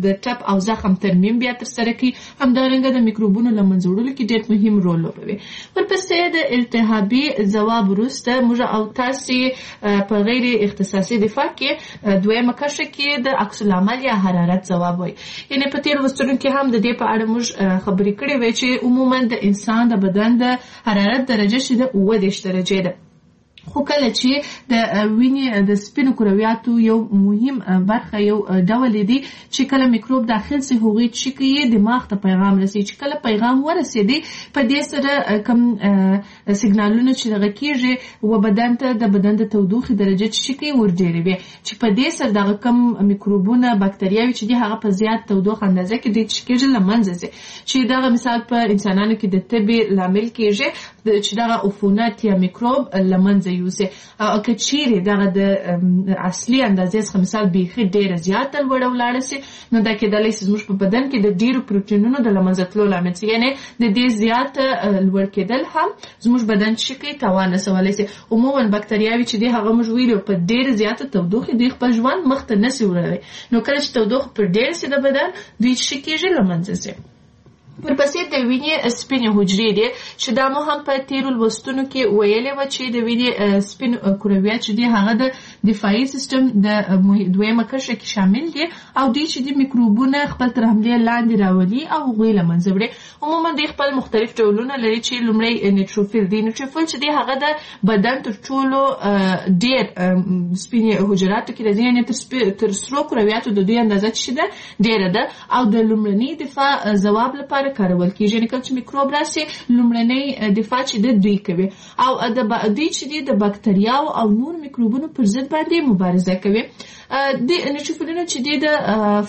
د ټپ او زخم ترمیم بیا ترسره کوي. همدارنګه د میکروبونو له منځه وړلو کې ډېر مهم رول لوبوي. ورپسې د التهابي ځواب وروسته موږ او تاسې په غیر اختصاصي دفاع کې دویمه کرښه کې د عکس العمل یا حرارت ځواب وایي. یعنې په تېرو لوستونو کې هم د دې په اړه موږ خبرې کړې وې چې عموما د انسان د بدن د حرارت درجه چې د 29 درجې ده. خو کله چې د وینې د سپینو کرویاتو یو مهم برخه یو ډول دی چې کله میکروب داخل سي هغوی چې کوي دماغ ته پیغام رسي. چې کله پیغام ورسېدي په دې سره کم سیګنالونه چې دغه کېږي و بدن ته د بدن د تودوخې درجه چې کوي ورډېروي چې په دې سره دغه کم میکروبونه بکتریاوې چې دي هغه په زیات تودوخه اندازه کې د چې کېږي له منځه ځي. چې دغه مثال په انسانانو کې د تبې لامل کېږي چې دغه عفونت یا میکروب له منځه یوسي. او که چیرې دغه د اصلي اندازې څخه مثال بیخي ډېره زیاته لوړه ولاړه سي نو دا کېدلی سي زموږ په بدن کې د ډېرو پروټینونو د له منځه تلو لامل سي. یعنې د دې زیاته لوړ کېدل هم زموږ بدن چې کوي تاوان رسولی سي. عموما بکتریاوې چې دي هغه موږ ویلو په ډېرې زیاته تودوخې دوی خپل ژوند مخ ته نسي وړلی. نو کله چې تودوخه پر ډېره سي د بدن دوی چې کېږي له منځه سي. ورپسې د وینې سپینې حجرې دي چې دا مو هم په تېرو لوستونو کې ویلې وه چې د وینې سپین کرویات چې دي هغه د دفاعي سیستم د دویمه کرښه کې شامل دي او دوی چې دي میکروبونه خپل تر حملې لاندې راولي او هغوی له منځه وړي. عموما دوی خپل مختلف ډولونه لري چې لومړی نیوټروفیل دی. نیوټروفیل چې دی هغه د بدن تر ټولو ډېر سپینې حجراتو کې راځي. یعنې تر سرو کرویاتو د دوی اندازه چې ده ډېره ده او د لومړني دفاع ځواب لپاره کارول کېږي. یعنې کله چې میکروب راسي لومړنۍ دفاع چې ده دوی کوي او دوی چې دي د بکتریاو او نور میکروبونو پر ضد باندې مبارزه کوي. د نیوټروفیلونه چې دي د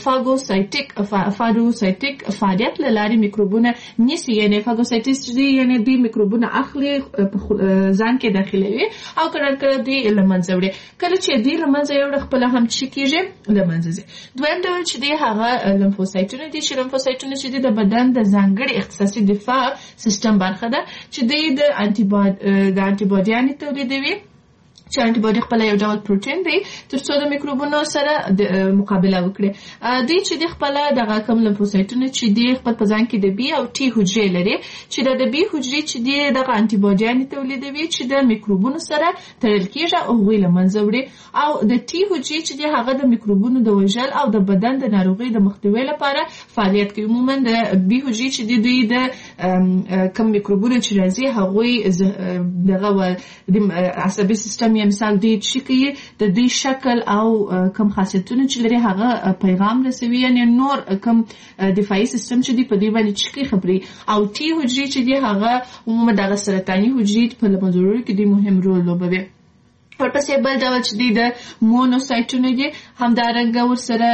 فاګوسایټیک فعالیت له لارې میکروبونه نیسي. یعنې فاګوسایټس چې دي یعنې دوی میکروبونه اخلي ځان کې داخلوي او کله کله دوی له منځه وړي. کله چې دوی له منځه یوړه خپله هم چې کېږي له منځه ځي. دویم ډول چې دی هغه لمفوسایټونه دي چې لمفوسایټونه چې دي د بدن د ځانګړي اختصاصي دفاع سیستم برخه ده چې دوی د انټيباډیانې تولیدوي چې انټيباډي خپل یو ډول پروتین دی تر څو د میکروبونو سره مقابله وکړي. دوی چې د خپل دغه کم لمفوسایټونه چې دی خپل په ځان کې د بي او ټي حجرې لري چې د بي حجرې چې دی دغه انټيباډیانې تولیدوي چې د میکروبونو سره تړل کېږي او هغوی له منځه وړي. او د ټي حجرې چې دی هغه د میکروبونو د وژل او د بدن د ناروغۍ د مخنیوي لپاره فعالیت کوي. عموما د بي حجرې چې دی دوی د کم میکروبونو چې راځي هغوی دغه د عصبي سیستم مثال دوی چې کوي د دوی شکل او کم خاصیتونه چې لري هغه پیغام رسوي. یعنې نور کم دفاعي سیستم چې دی په دوی باندې چې کوي خبري. او ټي حجرې چې دی هغه عموما دغه سرطاني حجرې په له منځه وړلو کې دوی مهم رول لوبوي. ورپسې بل ډول چې دی د مونوسایټونه دي همدارنګه ورسره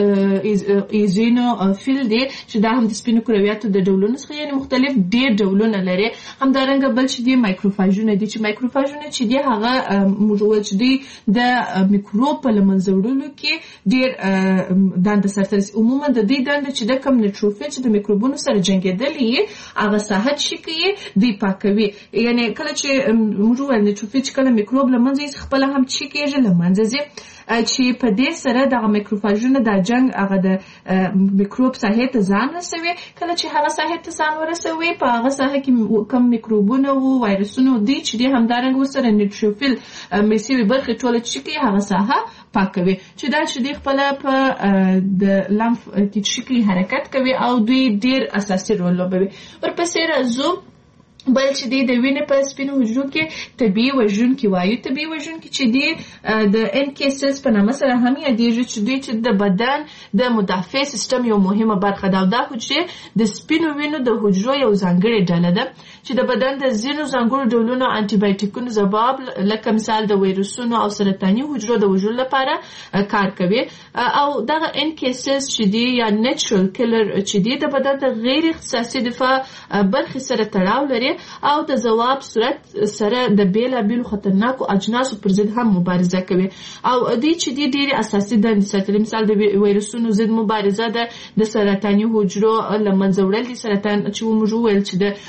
ایزینوفیل دی چې دا هم د سپینو کرویاتو د ډولونو څخه یعنې مختلف ډېر ډولونه لري. همدارنګه بل چې دی مایکروفاژونه دي چې مایکروفاژونه چې دی هغه چې دوی د میکروب په له منځه وړلو کې ډېر دنده سرته رسي. عموما د دې دنده چې د کم نیوټروفیل چې د میکروبونو سره جنګېدلي هغه ساحه چې کوي دوی پاکوي. یعنې کله چې موږ وویل نیوټروفیل چې کله میکروب له منځه خپل هم چې کېږي له منځه ځي چې په دې سره دغه میکروفاژونه د جنګ هغه د میکروب ساحې ته ځان رسوي. کله چې هغه ساحې ته ځان ورسوي په هغه ساحه کې کم میکروبونه او وایرسونه دي چې دي همدارنګه ورسره نیوټروفیل میسوي برخې ټوله چې کوي هغه ساحه پاکوي چې دا چې دی خپل په د لمف کې چې حرکت کوي او دوی ډېر اساسي رول لوبوي. ورپسې راځو بل چې دی د وینې په سپینو حجرو کې طبیعي وژونکي وایو. طبیعي وژونکي چې دی د NK سیلز په نامه سره هم یادېږي چې دوی چې د بدن د مدافع سیستم یو مهمه برخه ده. او دا حجرې د سپینو وینو د حجرو یو ځانګړې ډله ده چې د بدن د ځینو ځانګړو ډولونو انټي-بایوټیکونو ځواب لکه مثال د ویروسونو او سرطاني حجرو د وژلو لپاره کار کوي. او دغه NK سیلز چې دی یا نیچرل کیلر چې دی د بدن د غیر اختصاصي دفاع برخې سره تړاو لري او د ځواب صورت سره د بیلابیلو خطرناکو اجناسو پر ضد هم مبارزه کوي او دې چې د ډېری اساسي دندې ساتلي، مثال د ویروسونو ضد مبارزه ده، د سرطاني حجرو له منځه وړل دي. سرطان چې موږ وویل چې د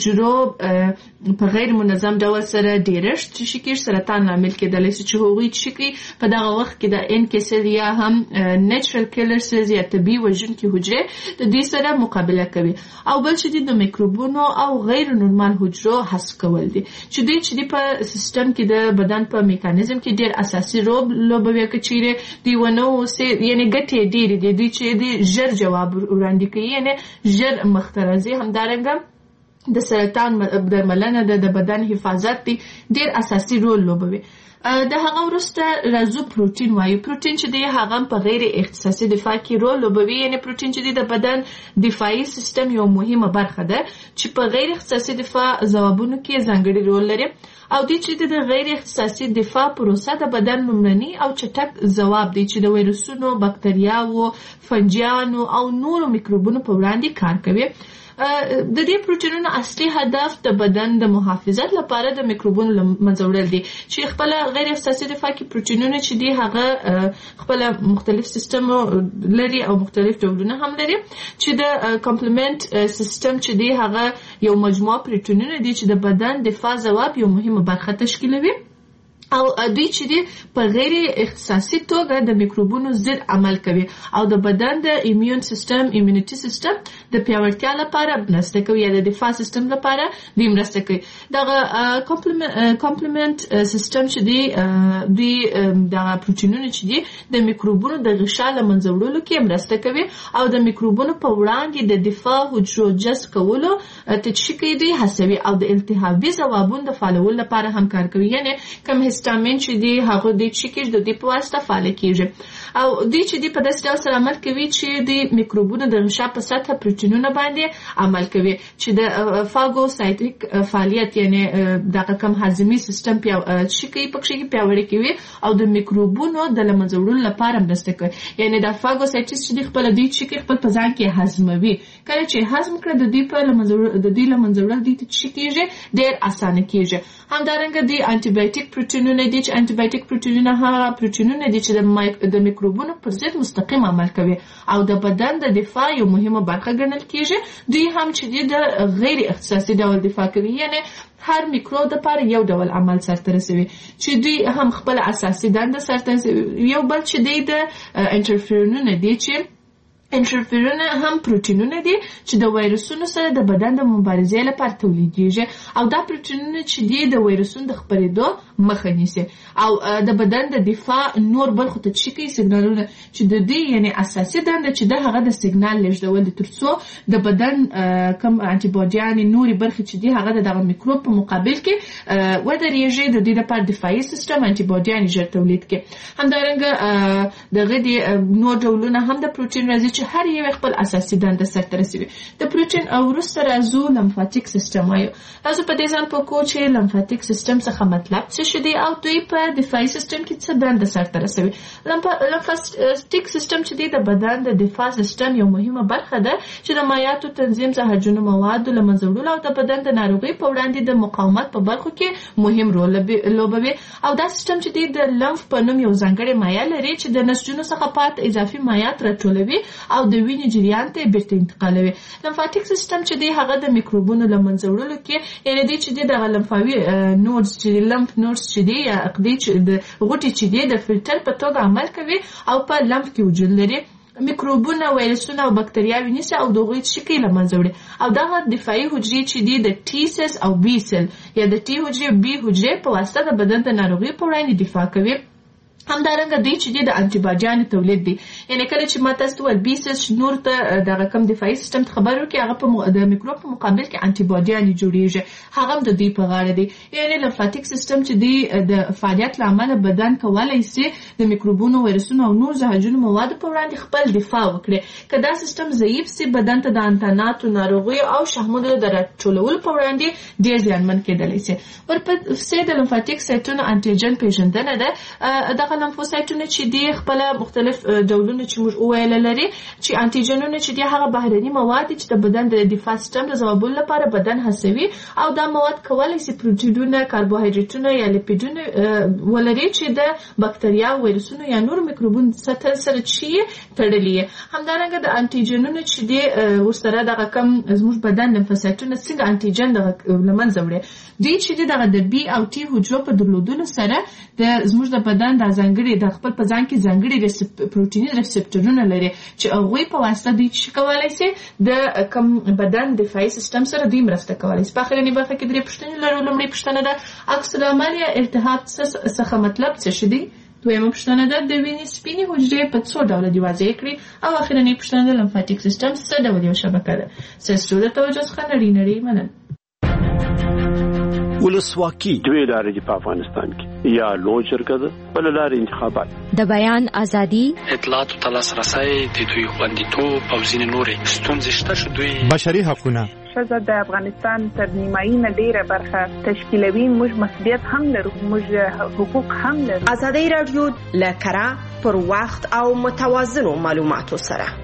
حجرو په غیر منظم ډول سره ډېرښت شي کېږي، سرطان لامل کېدلی شي چې هغوی چې کوي په دغه وخت کې د NK سیل یا هم نیچرل کیلر سیلز یا طبیعي وژونکي حجرې د دې سره مقابله کوي. او بل چې د میکروبونو او غیر نورمال حجرو حذف کول دي چې دوی چې په سیستم کې د بدن په میکانیزم کې ډېر اساسي رول لوبوي. که چیرې دوی ونه اوسي یعنې ګټې ډېرې دي، دوی چې د ژر جواب وړاندې کوي، یعنې ژر مخته راځي. همدارنګه د سرطان درملنه د بدن حفاظت دی ډېر اساسي رول لوبوي. د هغه وروسته راځو پروتین وایو. پروتین چې دی هغه په غیر اختصاصي دفاع کې رول لوبوي، یعنې پروتین چې دی د بدن دفاعي سیستم یو مهمه برخه ده چې په غیر اختصاصي دفاع ځوابونو کې ځانګړی رول لري. او دی چې د غیر اختصاصي دفاع پروسه د بدن لومړني او چټک ځواب دی چې د ویروسونو، بکتریاوو، فنجیانو او نورو میکروبونو په وړاندې کار کوي. د دې پروتینونو اصلي هدف د بدن د محافظت لپاره د میکروبونو منځه وړل دي چې خپل غیر اختصاصي دفاع کې پروتینونه چې دي هغه خپل مختلف سیستم لري او مختلف ډولونه هم لري چې د کمپلیمنت سیستم چې دی هغه یو مجموعه پروتینونه دي چې د بدن دفاع ځواب یو مهمه برخه تشکیلوي. او دوی چې دی په غیر اختصاصي توګه د میکروبونو ضد عمل کوي او د بدن د ایمیون سیستم، ایمیونټي سیستم د پیاوړتیا لپاره مرسته کوي یا د دفاع سیستم لپاره دوی مرسته کوي. دغه کمپلیمنت سیستم چې دی دوی دغه پروتینونه چې دی د میکروبونو د غشا له منځه وړلو کې مرسته کوي او د میکروبونو په وړاندې د دفاع حجرو جذب کولو تشکیل دی هڅوي او د التهابي ځوابونو د فعالولو لپاره هم کار کوي. یعنې کوم هیستامین چې دی هغه د چیکش د دې په واسطه فعال کیږي او دوی چې دی په داسې ډول سره عمل کوي چې د میکروبونو د غشا په سطح پروتینونه باندې عمل کوي چې د فاګوسایټیک فعالیت یعنی دغه کم هضمي سیستم چې کوي پکې پیاوړی کوي او د میکروبونو د لمنځه وړلو لپاره مرسته کوي. یعنی د فاګوسایټیس چې خپل دوی چې خپل په ځان کې هضموي، کله چې هضم کړي د دې په لمنځه وړل دي چې کیږي ډېر اسانه کیږي. همدارنګه د انټي بایوټیک پروتینونه دي چې انټي بایوټیک پروتینونه هغه پروتینونه دي چې د میکروبونو پر ضد مستقیم عمل کوي او د بدن د دفاع یو مهمه برخه ګڼل کیږي. دوی هم چې د غیر اختصاصي ډول دفاع کوي، یعنی هر میکروب لپاره یو ډول عمل سرته رسوي چې دوی هم خپل اساسي دنده سرته رسوي. یو بل چې د انټرفیرونونه دي چې انټرفیرونه هم پروتینونه دي چې د وایرسونو سره د بدن د مبارزې لپاره تولیدېږي او دا پروتینونه چې دي د وایرسونو د خپرېدو مخه نیسي او د بدن د دفاع نور برخو ته کوي سیګنالونه چې د دې یعنی اساسي دنده چې د هغه د سیګنال لېږدول دي ترڅو د بدن کم انټي باډیانې نوري برخې چې دي هغه د میکروب په مقابل کې ودرېږي د دې لپاره دفاعي سیستم انټي باډیانې ژر تولید کړي. همدارنګه دغه د نور ډولونه هم د پروتین راځي چې هر یو خپل اساسي دنده سرته رسوي. د پروتین او وروسته راځو لمفاتیک سیستم وایو. تاسو په دې ځان پوه کوئ چې لمفاتیک سیستم څخه مطلب څه شي دی او دوی په دفاعي سیستم کې څه دنده سرته رسوي. لمفاتیک سیستم چې دی د بدن د دفاع سیستم یو مهمه برخه ده چې د مایعاتو تنظیم، زهرجنو موادو له منځه وړلو او د بدن د ناروغۍ په وړاندې د مقاومت په برخو کې مهم رول لوبوي. او دا سیستم چې دی د لمف په نوم یو ځانګړی مایع لري چې د نسجونو څخه پات اضافي مایعات راټولوي او د وینې جریان ته بیرته انتقالوي. لمفاتیک سیستم چې دی هغه د میکروبونو له منځه وړلو کې یعنی دی چې د لمفاوي نودز چې لمف نودز چې دی یا عقدې چې د غوټې چې دی د فلټر په توګه عمل کوي او په لمف کې وجود لري. میکروبونه، وایرسونه او بکتریاوې نیسي او د هغوی شکل له منځه وړي او دغه دفاعي حجرې چې دي د ټي سیل او بي سیل یا د ټي حجرې بي حجرې په واسطه د بدن د ناروغۍ په وړاندې دفاع کوي. همدارنګه دوی چې د انټي باډیانو تولید دي، یعنی کله چې ماته ستول بي سیل نور ته دغه کم دفاعي سیستم خبر ورکړي هغه په د میکروب په مقابل کې انټي باډیان جوړیږي، هغه د دوی په غاړه دي. یعنی لمفاتیک سیستم چې دی د فعالیت لامل بدن کولای شي د میکروبونو، وایرسونو او نور زهرجنو موادو په وړاندې خپل دفاع وکړي. که دا سیستم ضعیف سي بدن ته د انتاناتو، ناروغیو او شحمولو د راټولولو په وړاندې ډېر زیانمن کېدلی شي. ورپسې د لمفاتیک سایټونو انټيجن پیژندنه ده. دغه هغه لمفوسایټونه چې دی خپل مختلف ډولونه چې موږ وویل لري چې انټيجنونه چې دی هغه بهرني مواد چې د بدن د دفاع سیستم د ځوابولو لپاره بدن هڅوي او دا مواد کولای شي پروټینونه کاربوهایډریټونه یا لیپیډونه ولري چې د بکټریا وایرسونو یا نور میکروبونو سره چې تړلي همدارنګه د انټيجنونه چې دی ورسره دغه کم زموږ بدن لمفوسایټونه څنګه انټيجن د لمنځه وړي دوی چې دغه د بي او ټي حجرو په درلودلو سره د زموږ د بدن د ځانګړي د خپل په ځان کې ځانګړي پروټیني ریسپټورونه لري چې هغه په واسطه دوی چې کولای شي د کم بدن دفاعي سیستم سره دوی مرسته کولای شي. په اخرنی برخه کې درې پوښتنې لرو. لومړی پوښتنه ده عکس العمل یا التهاب څخه مطلب څه شي دی؟ دویمه پوښتنه ده د وینې سپینې حجرې په څو ډوله دي واضح کړي او اخرنی پوښتنه ده لمفاتیک سیستم څه ډول یو شبکه ده؟ ستاسو د توجه څخه نړۍ مننه. ولسواکي دوی لارې په افغانستان کې یا لوی جرګه ده بل لارې انتخابات د بیان ازادي اطلاعات او تلاسرسي د دوی خوندیتوب او ځینې نورې ستونزې شته شو دوی بشري حقوقونه ښځه د افغانستان تر نیمایي نه ډیره برخه تشکیلوي. موږ مسؤلیت هم لرو، موږ حقوق هم لرو. ازادي راډیو له کره پر وخت او متوازنو معلوماتو سره